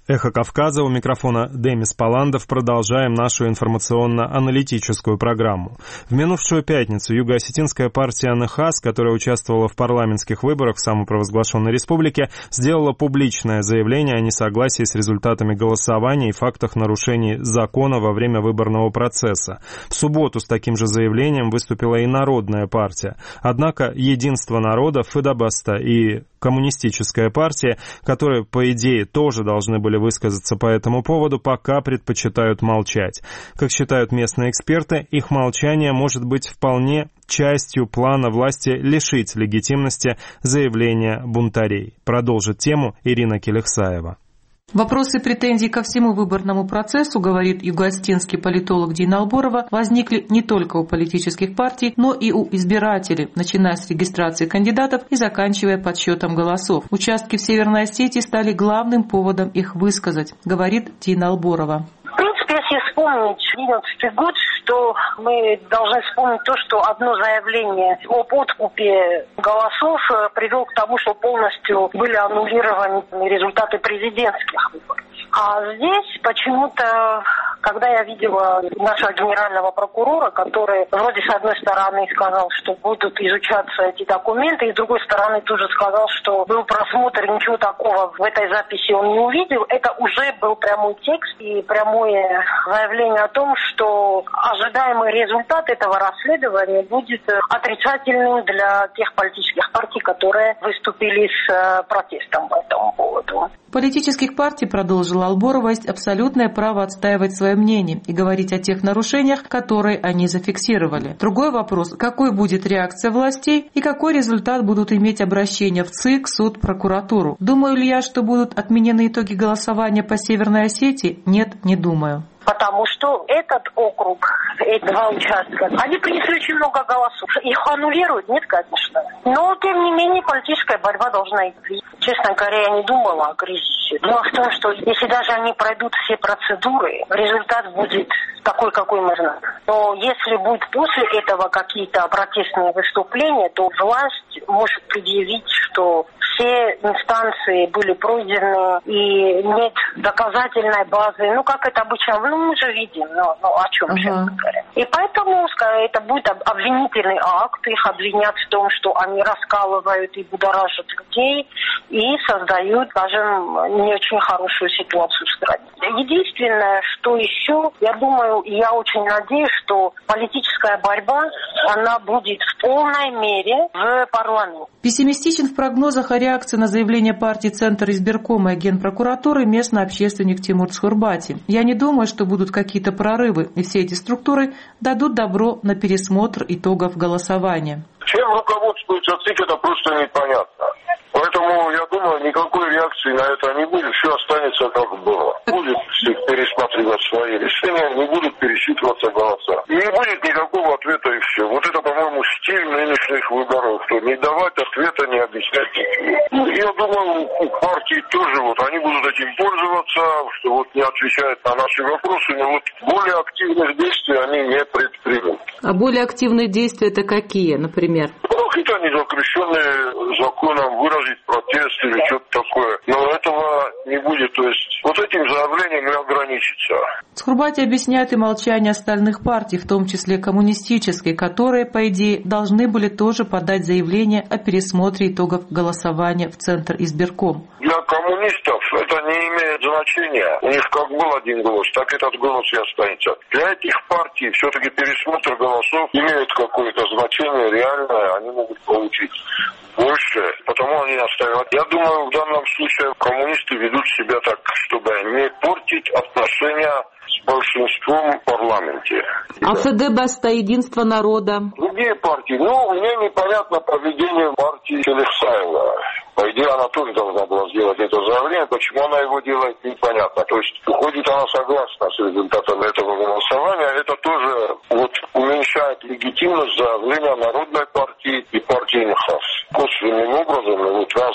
Эхо Кавказа, у микрофона Демис Паландов. Продолжаем нашу информационно-аналитическую программу. В минувшую пятницу Юго-Осетинская партия НХАС, которая участвовала в парламентских выборах в самопровозглашенной республике, сделала публичное заявление о несогласии с результатами голосования и фактах нарушений закона во время выборного процесса. В субботу с таким же заявлением выступила и Народная партия. Однако Единство народа, Фидабаста и Коммунистическая партия, которые, по идее, тоже должны были высказаться по этому поводу, пока предпочитают молчать. Как считают местные эксперты, их молчание может быть вполне частью плана власти лишить легитимности заявления бунтарей. Продолжит тему Ирина Келехсаева. Вопросы и претензий ко всему выборному процессу, говорит юго-осетинский политолог Дина Алборова, возникли не только у политических партий, но и у избирателей, начиная с регистрации кандидатов и заканчивая подсчетом голосов. Участки в Северной Осетии стали главным поводом их высказать, говорит Дина Алборова. В принципе, если вспомнить одиннадцатый год, что мы должны вспомнить то, что одно заявление об откупе голосов привело к тому, что полностью были аннулированы результаты президентских выборов. А здесь почему-то, когда я видела нашего генерального прокурора, который вроде с одной стороны сказал, что будут изучаться эти документы, и с другой стороны тоже сказал, что был просмотр, и ничего такого в этой записи он не увидел, это уже был прямой текст и прямое заявление о том, что ожидаемый результат этого расследования будет отрицательным для тех политических партий, которые выступили с протестом по этому поводу. Политических партий, продолжила Алборова, есть абсолютное право отстаивать свое мнение и говорить о тех нарушениях, которые они зафиксировали. Другой вопрос, какой будет реакция властей и какой результат будут иметь обращения в ЦИК, суд, прокуратуру. Думаю ли я, что будут отменены итоги голосования по Северной Осетии? Нет, не думаю. Потому что этот округ, эти два участка, они принесли очень много голосов. Их аннулируют? Нет, конечно. Но, тем не менее, политическая борьба должна идти. Честно говоря, я не думала о кризисе. Дело в том, что если даже они пройдут все процедуры, результат будет такой, какой мы знаем. Но если будут после этого какие-то протестные выступления, то власть может предъявить, что все инстанции были пройдены и нет доказательной базы. Ну, как это обычно, ну, мы же видим, ну, ну о чем uh-huh. сейчас говорим. И поэтому это будет обвинительный акт, их обвинят в том, что они раскалывают и будоражат людей и создают, скажем, не очень хорошую ситуацию в стране. Единственное, что еще, я думаю, и я очень надеюсь, что политическая борьба, она будет в полной мере в парламенте. Пессимистичен в прогнозах о реакции на заявление партии Центр избиркома и Генпрокуратуры местный общественник Тимур Цхурбати. Я не думаю, что будут какие-то прорывы, и все эти структуры дадут добро на пересмотр итогов голосования. Чем руководствуется ЦИК, это просто непонятно. Поэтому, я думаю, никакой реакции на это не будет, все останется как было. Будет пересматривать свои решения, не будут пересчитываться голоса. И не будет никакого ответа и все. Вот это, по-моему, стиль нынешних выборов, что не давать ответа, не объяснять ничего. Я думаю, у партий тоже вот, они будут этим пользоваться, что вот не отвечают на наши вопросы, но вот более активных действий они не предпримут. А более активные действия это какие, например? Ну, какие-то незапрещенные законом выразить протест или что-то такое. Но этого не будет. То есть вот этим заявлением и ограничится. Цхурбати объясняет и молчание остальных партий, в том числе коммунистической, которые, по идее, должны были тоже подать заявление о пересмотре итогов голосования в Центр избирком. Для коммунистов это не имеет значения. У них как был один голос, так этот голос и останется. Для этих партий все-таки пересмотр голосов имеет какое-то значение реальное, они могут получить больше, потому они настаивают. Я думаю, в данном случае коммунисты ведут себя так, чтобы не портить отношения с большинством в парламенте. А Фидабаста, Единство народа? Другие партии. Ну, мне непонятно поведение партии Келехсаева. По идее, она тоже должна была сделать это заявление. Почему она его делает, непонятно. То есть, уходит она согласна с результатами этого голосования. Это тоже вот уменьшает легитимность заявления Народной партии и партии НХАС. Косвенным образом, вот раз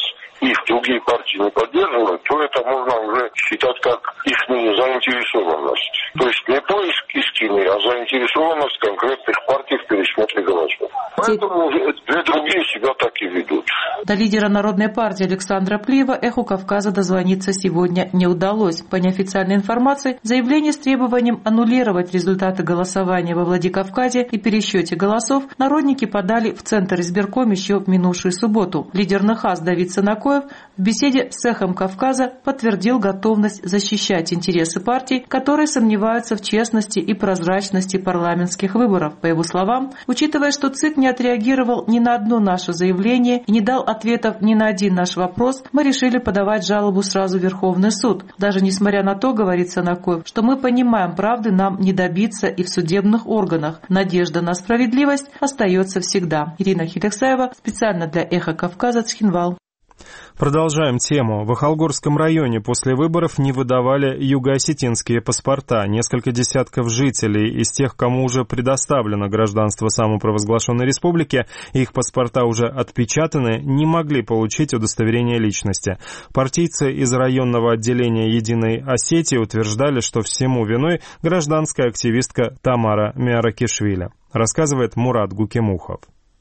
их другие партии не поддерживают, то это можно уже считать как их заинтересованность. То есть не поиск истины, а заинтересованность конкретных партий в пересмотре голосов. Поэтому две другие себя так и ведут. До лидера Народной партии Александра Плиева «Эху Кавказа» дозвониться сегодня не удалось. По неофициальной информации, заявление с требованием аннулировать результаты голосования во Владикавказе и пересчете голосов народники подали в Центр избирком еще в минувшую субботу. Лидер НХАС Давид Санакоев в беседе с «Эхом Кавказа» подтвердил готовность защищать интересы партий, которые сомневаются в честности и прозрачности парламентских выборов. По его словам, учитывая, что ЦИК не отреагировал ни на одно наше заявление и не дал ответов ни на один наш вопрос, мы решили подавать жалобу сразу в Верховный суд. Даже несмотря на то, говорит Санакоев, что мы понимаем, правды нам не добиться и в судебных органах. Надежда на справедливость остается всегда. Ирина Хилексаева, специально для «Эхо Кавказа», Цхинвал. Продолжаем тему. В Ахалгорском районе после выборов не выдавали юго-осетинские паспорта. Несколько десятков жителей из тех, кому уже предоставлено гражданство самопровозглашенной республики, их паспорта уже отпечатаны, не могли получить удостоверение личности. Партийцы из районного отделения «Единой Осетии» утверждали, что всему виной гражданская активистка Тамара Миаракишвили. Рассказывает Мурат Гукемухов.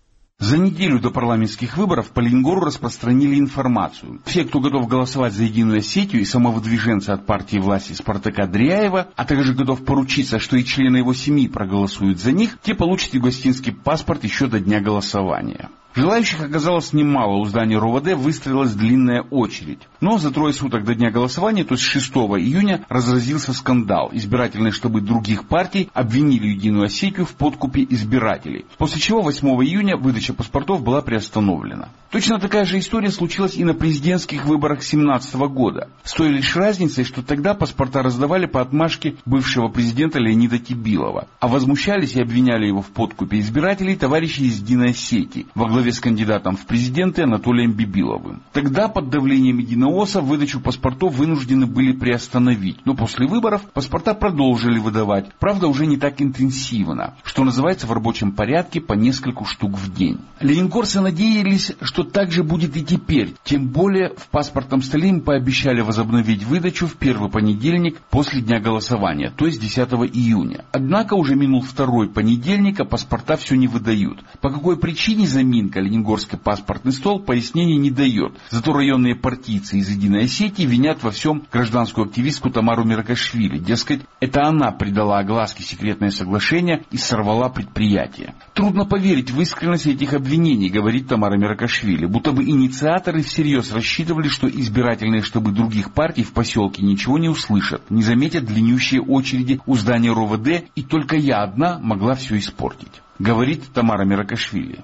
За неделю до парламентских выборов по Ленгору распространили информацию. Все, кто готов голосовать за Единую Осетию и самовыдвиженца от партии власти Спартака Дряева, а также готов поручиться, что и члены его семьи проголосуют за них, те получат югоосетинский паспорт еще до дня голосования. Желающих оказалось немало, у здания РОВД выстроилась длинная очередь. Но за трое суток до дня голосования, то есть шестого июня, разразился скандал. Избирательные штабы других партий обвинили Единую Осетию в подкупе избирателей. После чего восьмого июня выдача паспортов была приостановлена. Точно такая же история случилась и на президентских выборах две тысячи семнадцатого года. С той лишь разницей, что тогда паспорта раздавали по отмашке бывшего президента Леонида Тибилова. А возмущались и обвиняли его в подкупе избирателей товарищи из Единой Осетии во главе с кандидатом в президенты Анатолием Бибиловым. Тогда под давлением Единоосов выдачу паспортов вынуждены были приостановить. Но после выборов паспорта продолжили выдавать. Правда, уже не так интенсивно. Что называется, в рабочем порядке по нескольку штук в день. Ленинкорцы надеялись, что так же будет и теперь. Тем более в паспортном столе им пообещали возобновить выдачу в первый понедельник после дня голосования, то есть десятого июня. Однако уже минул второй понедельник, а паспорта все не выдают. По какой причине заминка Ленингорский паспортный стол пояснений не дает. Зато районные партийцы из Единой Осетии винят во всем гражданскую активистку Тамару Миаракишвили. Дескать, это она придала огласке секретное соглашение и сорвала предприятие. Трудно поверить в искренность этих обвинений, говорит Тамара Миаракишвили, будто бы инициаторы всерьез рассчитывали, что избирательные штабы других партий в поселке ничего не услышат, не заметят длиннющие очереди у здания РОВД, и только я одна могла все испортить, говорит Тамара Миаракишвили.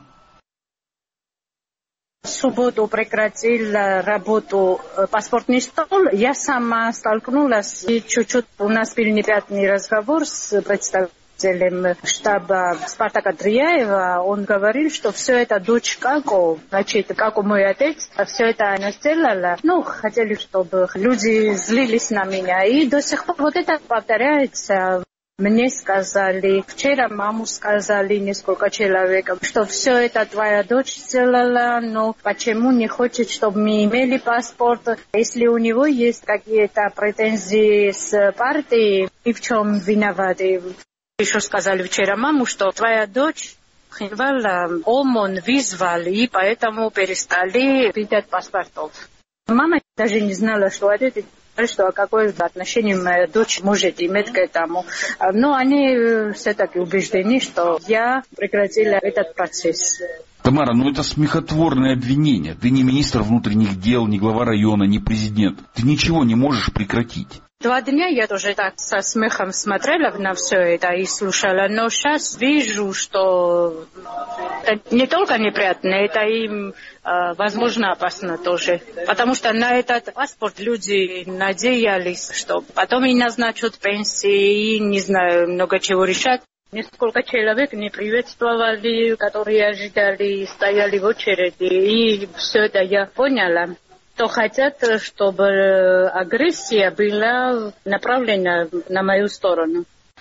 В субботу прекратил работу паспортный стол. Я сама столкнулась, и чуть-чуть у нас был неприятный разговор с представителем штаба Спартака Дряева. Он говорил, что все это дочь Како, значит, как мой отец, все это она сделала. Ну, хотели, чтобы люди злились на меня. И до сих пор вот это повторяется. Мне сказали, вчера маму сказали несколько человек, что все это твоя дочь сделала, но почему не хочет, чтобы мы имели паспорт? Если у него есть какие-то претензии с партией, и в чем виноваты? Еще сказали вчера маму, что твоя дочь ОМОН вызвал, и поэтому перестали выдать паспортов. Мама даже не знала, что это... что какое отношение моя дочь может иметь к этому. Но они все-таки убеждены, что я прекратила этот процесс. Тамара, ну это смехотворное обвинение. Ты не министр внутренних дел, не глава района, не президент. Ты ничего не можешь прекратить. Два дня я тоже так со смехом смотрела на все это и слушала, но сейчас вижу, что это не только неприятно, это им, возможно, опасно тоже. Потому что на этот паспорт люди надеялись, что потом и назначат пенсии, и, не знаю, много чего решать. Несколько человек не приветствовали, которые ожидали, стояли в очереди, и все это я поняла. То хотят, чтобы агрессия была направлена на мою сторону.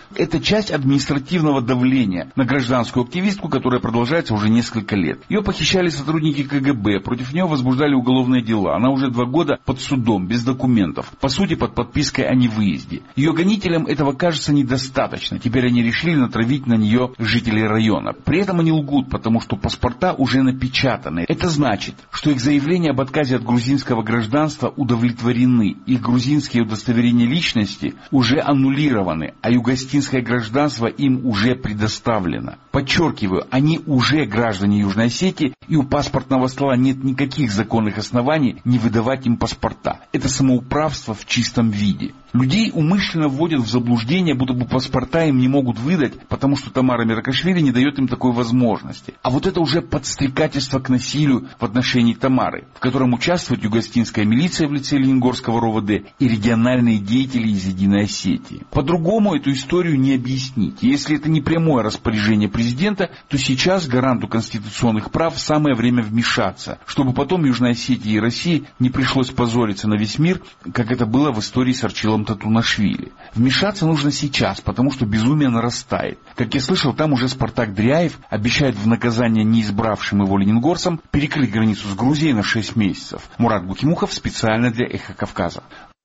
Это часть административного давления на гражданскую активистку, которая продолжается уже несколько лет. Ее похищали сотрудники ка гэ бэ, против нее возбуждали уголовные дела. Она уже два года под судом, без документов, по сути под подпиской о невыезде. Ее гонителям этого кажется недостаточно. Теперь они решили натравить на нее жителей района. При этом они лгут, потому что паспорта уже напечатаны. Это значит, что их заявления об отказе от грузинского гражданства удовлетворены. Их грузинские удостоверения личности уже аннулированы, а югославское гражданство им уже предоставлено. Подчеркиваю, они уже граждане Южной Осетии, и у паспортного стола нет никаких законных оснований не выдавать им паспорта. Это самоуправство в чистом виде. Людей умышленно вводят в заблуждение, будто бы паспорта им не могут выдать, потому что Тамара Меркашвили не дает им такой возможности. А вот это уже подстрекательство к насилию в отношении Тамары, в котором участвует югославская милиция в лице Ленингорского эр о вэ дэ и региональные деятели из Единой Осетии. По-другому эту историю не объяснить. Если это не прямое распоряжение президента, то сейчас гаранту конституционных прав самое время вмешаться, чтобы потом Южной Осетии и России не пришлось позориться на весь мир, как это было в истории с Арчилом Татунашвили. Вмешаться нужно сейчас, потому что безумие нарастает. Как я слышал, там уже Спартак Дряев обещает в наказание неизбравшим его ленингорцам перекрыть границу с Грузией на шесть месяцев. Мурат Гукимухов специально для «Эхо Кавказа».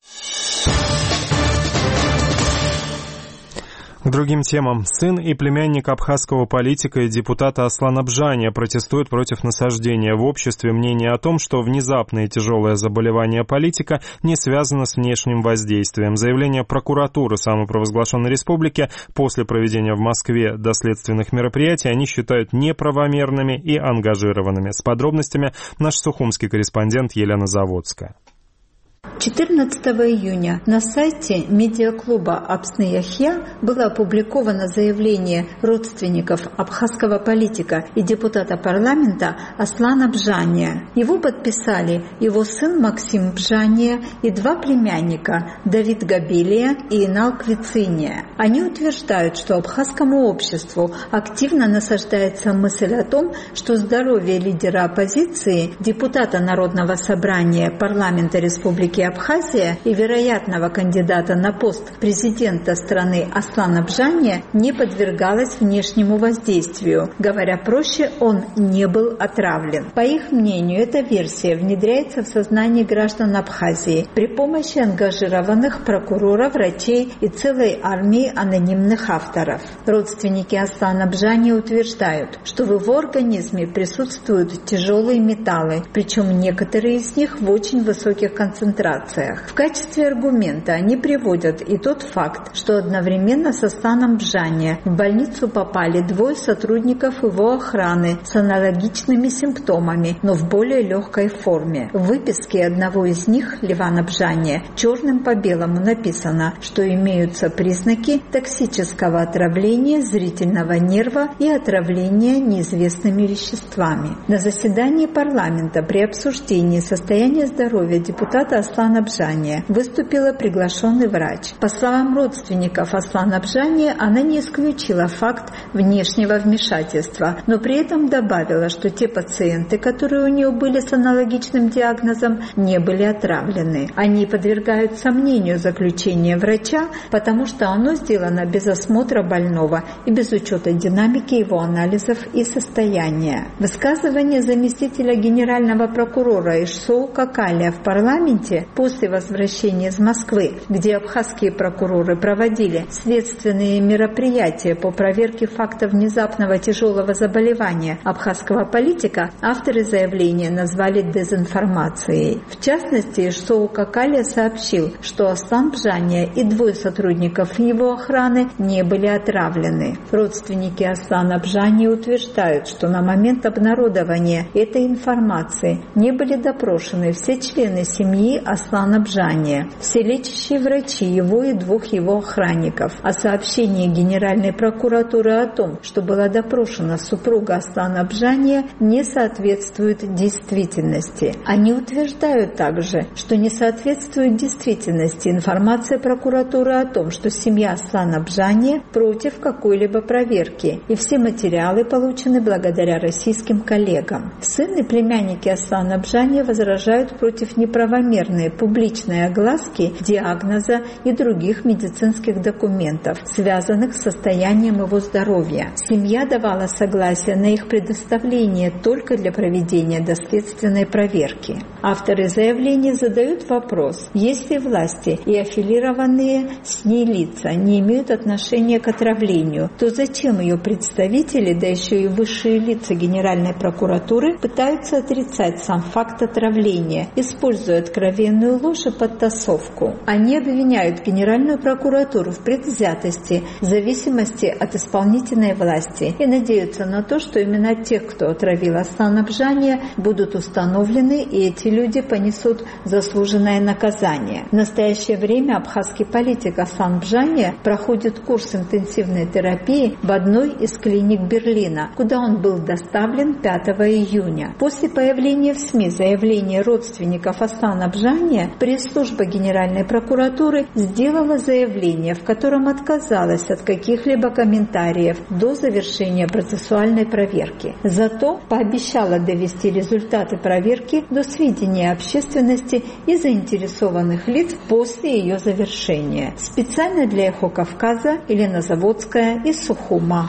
К другим темам. Сын и племянник абхазского политика и депутата Аслана Бжания протестуют против насаждения в обществе мнения о том, что внезапное и тяжелое заболевание политика не связано с внешним воздействием. Заявление прокуратуры самопровозглашенной республики после проведения в Москве доследственных мероприятий они считают неправомерными и ангажированными. С подробностями наш сухумский корреспондент Елена Заводская. четырнадцатого июня на сайте медиаклуба «Апсны Яхья» было опубликовано заявление родственников абхазского политика и депутата парламента Аслана Бжания. Его подписали его сын Максим Бжания и два племянника Давид Габелия и Инал Квициния. Они утверждают, что абхазскому обществу активно насаждается мысль о том, что здоровье лидера оппозиции, депутата Народного собрания парламента Республики Абхазия и вероятного кандидата на пост президента страны Аслана Бжания не подвергалось внешнему воздействию. Говоря проще, он не был отравлен. По их мнению, эта версия внедряется в сознание граждан Абхазии при помощи ангажированных прокуроров, врачей и целой армии анонимных авторов. Родственники Аслана Бжания утверждают, что в его организме присутствуют тяжелые металлы, причем некоторые из них в очень высоких концентрациях. В качестве аргумента они приводят и тот факт, что одновременно с Асланом Бжания в больницу попали двое сотрудников его охраны с аналогичными симптомами, но в более легкой форме. В выписке одного из них, Ливана Бжания, черным по белому написано, что имеются признаки токсического отравления зрительного нерва и отравления неизвестными веществами. На заседании парламента при обсуждении состояния здоровья депутата Аслана Бжания выступила приглашенный врач. По словам родственников Аслана Бжания, она не исключила факт внешнего вмешательства, но при этом добавила, что те пациенты, которые у нее были с аналогичным диагнозом, не были отравлены. Они подвергают сомнению заключение врача, потому что оно сделано без осмотра больного и без учета динамики его анализов и состояния. Высказывание заместителя генерального прокурора Ишсоу Какалия в парламенте после возвращения из Москвы, где абхазские прокуроры проводили следственные мероприятия по проверке фактов внезапного тяжелого заболевания абхазского политика, авторы заявления назвали дезинформацией. В частности, Ишсоу Какалия сообщил, что Аслан Бжания и двое сотрудников его охраны не были отравлены. Родственники Аслана Бжания утверждают, что на момент обнародования этой информации не были допрошены все члены семьи Аслана Бжания, все лечащие врачи его и двух его охранников. А сообщение Генеральной прокуратуры о том, что была допрошена супруга Аслана Бжания, не соответствует действительности. Они утверждают также, что не соответствует действительности информация прокуратуры о том, что семья Аслана Бжания против какой-либо проверки, и все материалы получены благодаря российским коллегам. Сын и племянники Аслана Бжания возражают против неправомерной постоянной публичной огласки диагноза и других медицинских документов, связанных с состоянием его здоровья. Семья давала согласие на их предоставление только для проведения доследственной проверки. Авторы заявления задают вопрос: если власти и аффилированные с ней лица не имеют отношения к отравлению, то зачем ее представители, да еще и высшие лица Генеральной прокуратуры, пытаются отрицать сам факт отравления, используя откровенную ложь и подтасовку? Они обвиняют Генеральную прокуратуру в предвзятости, в зависимости от исполнительной власти и надеются на то, что именно тех, кто отравил Аслан Абжания, будут установлены, и эти люди понесут заслуженное наказание. В настоящее время абхазский политик Аслан Абжания проходит курс интенсивной терапии в одной из клиник Берлина, куда он был доставлен пятого июня. После появления в СМИ заявления родственников Аслана Абжания, пресс-служба Генеральной прокуратуры сделала заявление, в котором отказалась от каких-либо комментариев до завершения процессуальной проверки. Зато пообещала довести результаты проверки до сведения общественности и заинтересованных лиц после ее завершения. Специально для «Эхо Кавказа» Елена Заводская из Сухума.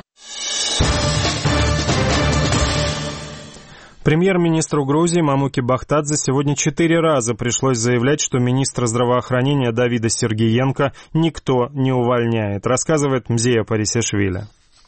Премьер-министру Грузии Мамуке Бахтадзе сегодня четыре раза пришлось заявлять, что министра здравоохранения Давида Сергиенко никто не увольняет, рассказывает Мзея Парисешвили.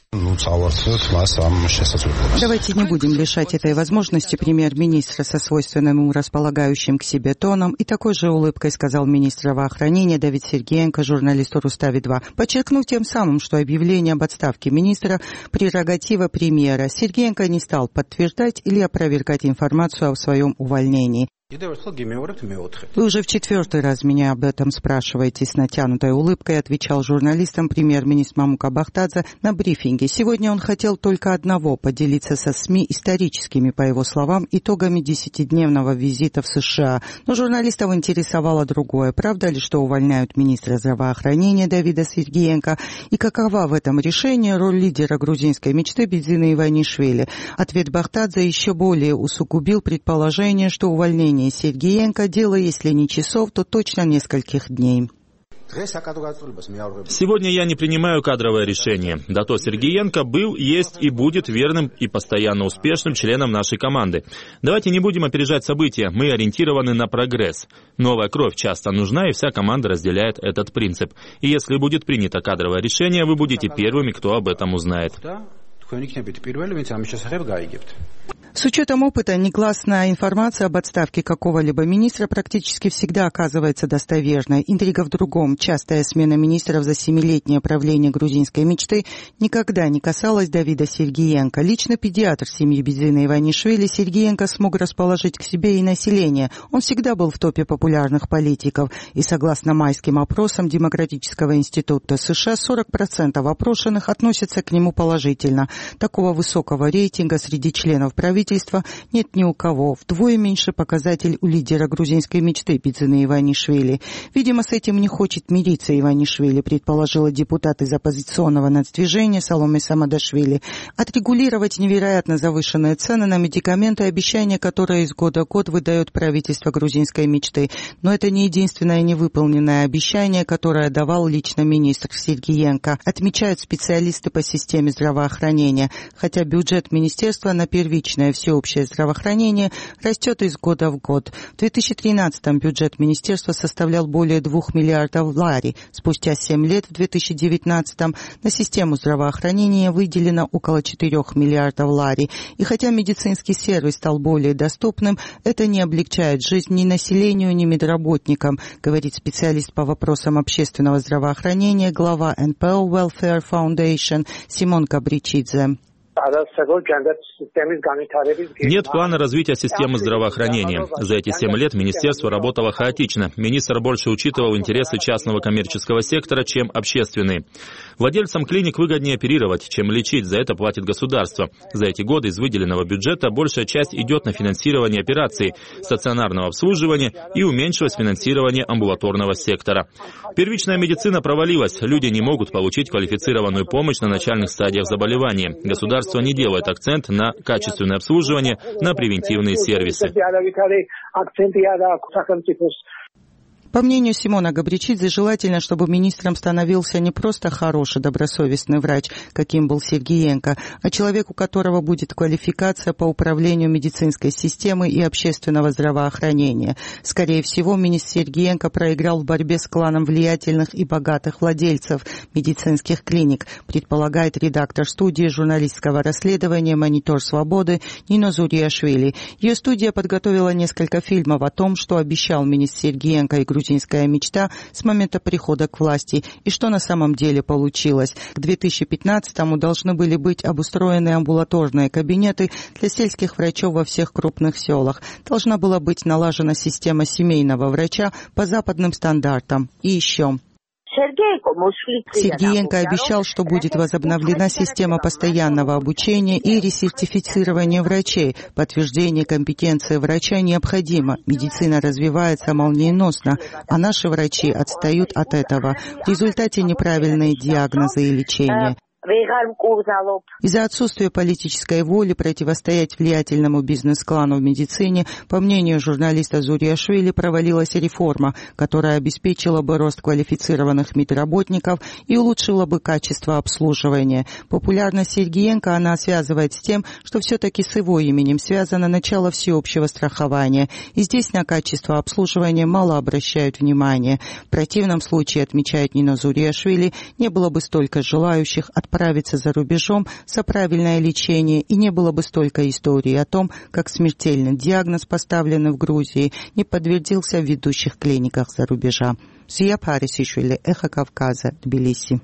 Давайте не будем лишать этой возможности премьер-министра со свойственным ему располагающим к себе тоном и такой же улыбкой сказал министр здравоохранения Давид Сергиенко журналисту Рустави два, подчеркнув тем самым, что объявление об отставке министра – прерогатива премьера. Сергиенко не стал подтверждать или опровергать информацию о своем увольнении. Вы уже в четвертый раз меня об этом спрашиваете, с натянутой улыбкой отвечал журналистам премьер-министр Мамука Бахтадзе на брифинге. Сегодня он хотел только одного – поделиться со СМИ историческими, по его словам, итогами десятидневного визита в США. Но журналистов интересовало другое. Правда ли, что увольняют министра здравоохранения Давида Сергиенко? И какова в этом решении роль лидера грузинской мечты Бедзина Иванишвили? Ответ Бахтадзе еще более усугубил предположение, что увольнение Сергиенко дело, если не часов, то точно нескольких дней. Сегодня я не принимаю кадровое решение. Дато Сергиенко был, есть и будет верным и постоянно успешным членом нашей команды. Давайте не будем опережать события, мы ориентированы на прогресс. Новая кровь часто нужна, и вся команда разделяет этот принцип. И если будет принято кадровое решение, вы будете первыми, кто об этом узнает. С учетом опыта, негласная информация об отставке какого-либо министра практически всегда оказывается достоверной. Интрига в другом. Частая смена министров за семилетнее правление грузинской мечты никогда не касалась Давида Сергиенко. Лично педиатр семьи Бедзина Иванишвили Сергиенко смог расположить к себе и население. Он всегда был в топе популярных политиков. И согласно майским опросам Демократического института США, сорок процентов опрошенных относятся к нему положительно. Такого высокого рейтинга среди членов правительства нет ни у кого. Вдвое меньше показатель у лидера грузинской мечты Бедзина Иванишвили. Видимо, с этим не хочет мириться Иванишвили, предположила депутат из оппозиционного нацдвижения Саломе Самадашвили. Отрегулировать невероятно завышенные цены на медикаменты, обещания, которые из года в год выдает правительство грузинской мечты. Но это не единственное невыполненное обещание, которое давал лично министр Сергиенко, отмечают специалисты по системе здравоохранения. Хотя бюджет министерства на первичное всеобщее здравоохранение растет из года в год. В две тысячи тринадцатом бюджет министерства составлял более двух миллиардов лари. Спустя семь лет, в две тысячи девятнадцатом, на систему здравоохранения выделено около четырех миллиардов лари. И хотя медицинский сервис стал более доступным, это не облегчает жизнь ни населению, ни медработникам, говорит специалист по вопросам общественного здравоохранения, глава эн пэ о Welfare Foundation Симон Габричидзе. Нет плана развития системы здравоохранения. За эти семь лет министерство работало хаотично. Министр больше учитывал интересы частного коммерческого сектора, чем общественные. Владельцам клиник выгоднее оперировать, чем лечить. За это платит государство. За эти годы из выделенного бюджета большая часть идет на финансирование операций, стационарного обслуживания и уменьшилось финансирование амбулаторного сектора. Первичная медицина провалилась. Люди не могут получить квалифицированную помощь на начальных стадиях заболевания. Государство не делает акцент на качественное обслуживание, на превентивные сервисы. По мнению Симона Габричидзе, желательно, чтобы министром становился не просто хороший, добросовестный врач, каким был Сергеенко, а человек, у которого будет квалификация по управлению медицинской системой и общественного здравоохранения. Скорее всего, министр Сергеенко проиграл в борьбе с кланом влиятельных и богатых владельцев медицинских клиник, предполагает редактор студии журналистского расследования «Монитор свободы» Нино Зуриашвили. Ее студия подготовила несколько фильмов о том, что обещал министр Сергеенко и грузинская мечта с момента прихода к власти и что на самом деле получилось. К две тысячи пятнадцатому должны были быть обустроены амбулаторные кабинеты для сельских врачей во всех крупных селах. Должна была быть налажена система семейного врача по западным стандартам. И еще... Сергеенко обещал, что будет возобновлена система постоянного обучения и ресертифицирования врачей. Подтверждение компетенции врача необходимо. Медицина развивается молниеносно, а наши врачи отстают от этого. В результате неправильные диагнозы и лечение. Из-за отсутствия политической воли противостоять влиятельному бизнес-клану в медицине, по мнению журналиста Зуриашвили, провалилась реформа, которая обеспечила бы рост квалифицированных медработников и улучшила бы качество обслуживания. Популярность Сергеенко она связывает с тем, что все-таки с его именем связано начало всеобщего страхования, и здесь на качество обслуживания мало обращают внимания. В противном случае, отмечает Нино Зуриашвили, не было бы столько желающих отправиться отправиться за рубежом за правильное лечение, и не было бы столько историй о том, как смертельный диагноз, поставленный в Грузии, не подтвердился в ведущих клиниках за рубежа. Зия Парисишвили, Эхо Кавказа, Тбилиси.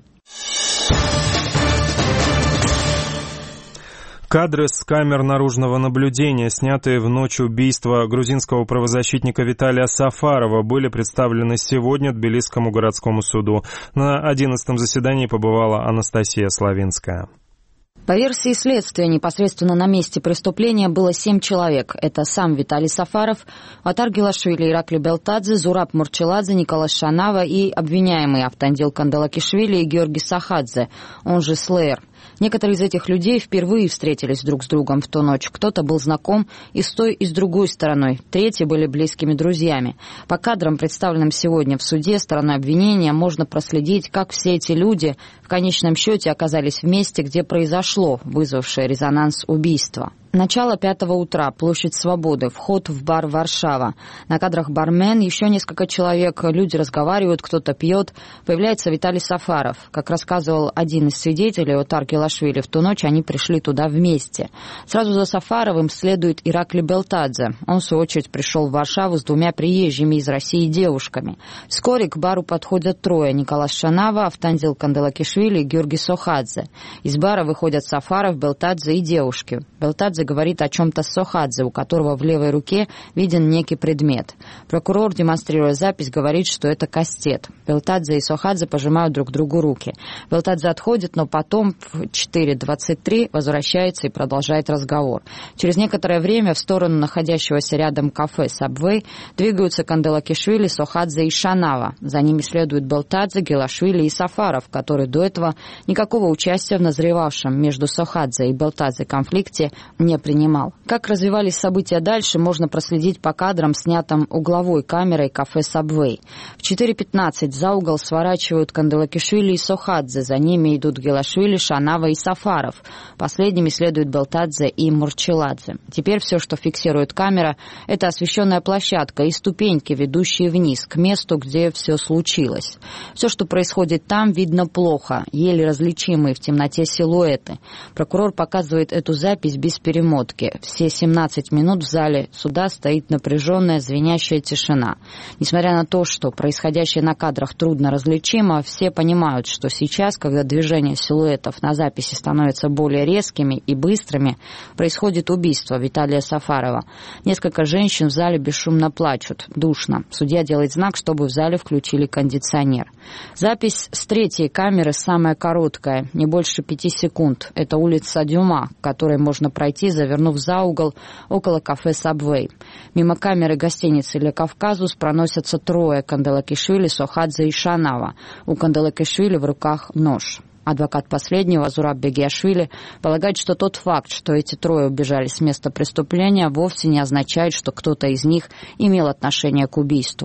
Кадры с камер наружного наблюдения, снятые в ночь убийства грузинского правозащитника Виталия Сафарова, были представлены сегодня Тбилисскому городскому суду. На одиннадцатом заседании побывала Анастасия Славинская. По версии следствия, непосредственно на месте преступления было семь человек. Это сам Виталий Сафаров, Атар Гилашвили, Иракли Белтадзе, Зураб Мурчеладзе, Николай Шанава и обвиняемые Автандил Канделакишвили и Георгий Сахадзе, он же Слэйр. Некоторые из этих людей впервые встретились друг с другом в ту ночь. Кто-то был знаком и с той, и с другой стороной. Третьи были близкими друзьями. По кадрам, представленным сегодня в суде стороной обвинения, можно проследить, как все эти люди в конечном счете оказались в месте, где произошло вызвавшее резонанс убийство. Начало пятого утра, площадь Свободы, вход в бар «Варшава». На кадрах бармен, еще несколько человек, люди разговаривают, кто-то пьет. Появляется Виталий Сафаров. Как рассказывал один из свидетелей, Отар Гилашвили, в ту ночь они пришли туда вместе. Сразу за Сафаровым следует Иракли Белтадзе. Он, в свою очередь, пришел в Варшаву с двумя приезжими из России девушками. Вскоре к бару подходят трое: Николай Шанава, Автандил Канделакишвили и Георгий Сохадзе. Из бара выходят Сафаров, Белтадзе и девушки. Белтадзе говорит о чем-то с Сохадзе, у которого в левой руке виден некий предмет. Прокурор, демонстрируя запись, говорит, что это кастет. Белтадзе и Сохадзе пожимают друг другу руки. Белтадзе отходит, но потом в четыре двадцать три возвращается и продолжает разговор. Через некоторое время в сторону находящегося рядом кафе «Сабвей» двигаются Канделакишвили, Сохадзе и Шанава. За ними следуют Белтадзе, Гилашвили и Сафаров, который до этого никакого участия в назревавшем между Сохадзе и Белтадзе конфликте не принимал. Как развивались события дальше, можно проследить по кадрам, снятым угловой камерой кафе «Сабвей». В четыре пятнадцать за угол сворачивают Канделакишвили и Сохадзе, за ними идут Гилашвили, Шанава и Сафаров. Последними следуют Белтадзе и Мурчеладзе. Теперь все, что фиксирует камера, это освещенная площадка и ступеньки, ведущие вниз, к месту, где все случилось. Все, что происходит там, видно плохо, еле различимые в темноте силуэты. Прокурор показывает эту запись без перемотки. Все семнадцать минут в зале суда стоит напряженная, звенящая тишина. Несмотря на то, что происходящее на кадрах трудно различимо, все понимают, что сейчас, когда движения силуэтов на записи становятся более резкими и быстрыми, происходит убийство Виталия Сафарова. Несколько женщин в зале бесшумно плачут. Душно. Судья делает знак, чтобы в зале включили кондиционер. Запись с третьей камеры самая короткая, не больше пяти секунд. Это улица Дюма, к которой можно пройти, завернув за угол около кафе «Сабвей». Мимо камеры гостиницы «Ле Кавказус» проносятся трое: Канделакишвили, Сохадзе и Шанава. У Канделакишвили в руках нож. Адвокат последнего, Зураб Бегиашвили, полагает, что тот факт, что эти трое убежали с места преступления, вовсе не означает, что кто-то из них имел отношение к убийству. Он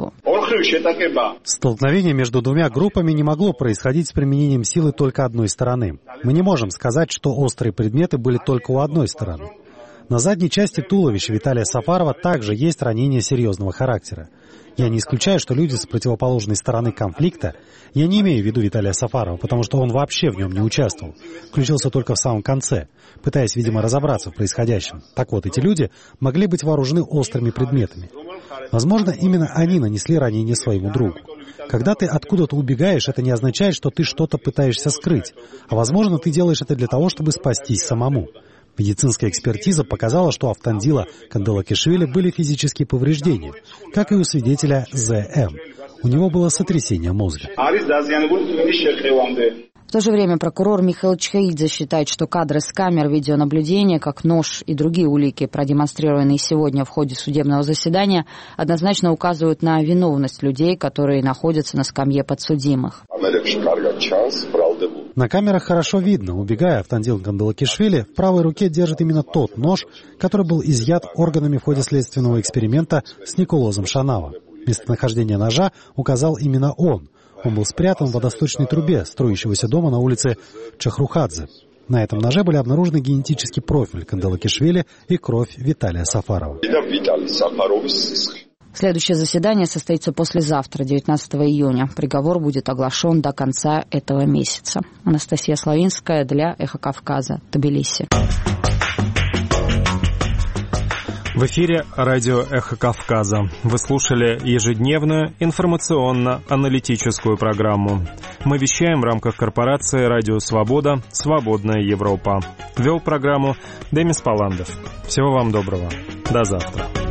Столкновение между двумя группами не могло происходить с применением силы только одной стороны. Мы не можем сказать, что острые предметы были только у одной стороны. На задней части туловища Виталия Сафарова также есть ранения серьезного характера. Я не исключаю, что люди с противоположной стороны конфликта, я не имею в виду Виталия Сафарова, потому что он вообще в нем не участвовал, включился только в самом конце, пытаясь, видимо, разобраться в происходящем. Так вот, эти люди могли быть вооружены острыми предметами. Возможно, именно они нанесли ранение своему другу. Когда ты откуда-то убегаешь, это не означает, что ты что-то пытаешься скрыть, а возможно, ты делаешь это для того, чтобы спастись самому. Медицинская экспертиза показала, что у Автандила Канделакишвили были физические повреждения, как и у свидетеля Зэ Эм. У него было сотрясение мозга. В то же время прокурор Михаил Чхаидзе считает, что кадры с камер видеонаблюдения, как нож и другие улики, продемонстрированные сегодня в ходе судебного заседания, однозначно указывают на виновность людей, которые находятся на скамье подсудимых. На камерах хорошо видно, убегая, Автандил Канделакишвили в правой руке держит именно тот нож, который был изъят органами в ходе следственного эксперимента с Николозом Шанава. Местонахождение ножа указал именно он. Он был спрятан в водосточной трубе строящегося дома на улице Чахрухадзе. На этом ноже были обнаружены генетический профиль Канделакишвили и кровь Виталия Сафарова. Следующее заседание состоится послезавтра, девятнадцатого июня. Приговор будет оглашен до конца этого месяца. Анастасия Славинская для Эхо Кавказа, Тбилиси. В эфире радио «Эхо Кавказа». Вы слушали ежедневную информационно-аналитическую программу. Мы вещаем в рамках корпорации «Радио Свобода. Свободная Европа». Вел программу Демис Паландов. Всего вам доброго. До завтра.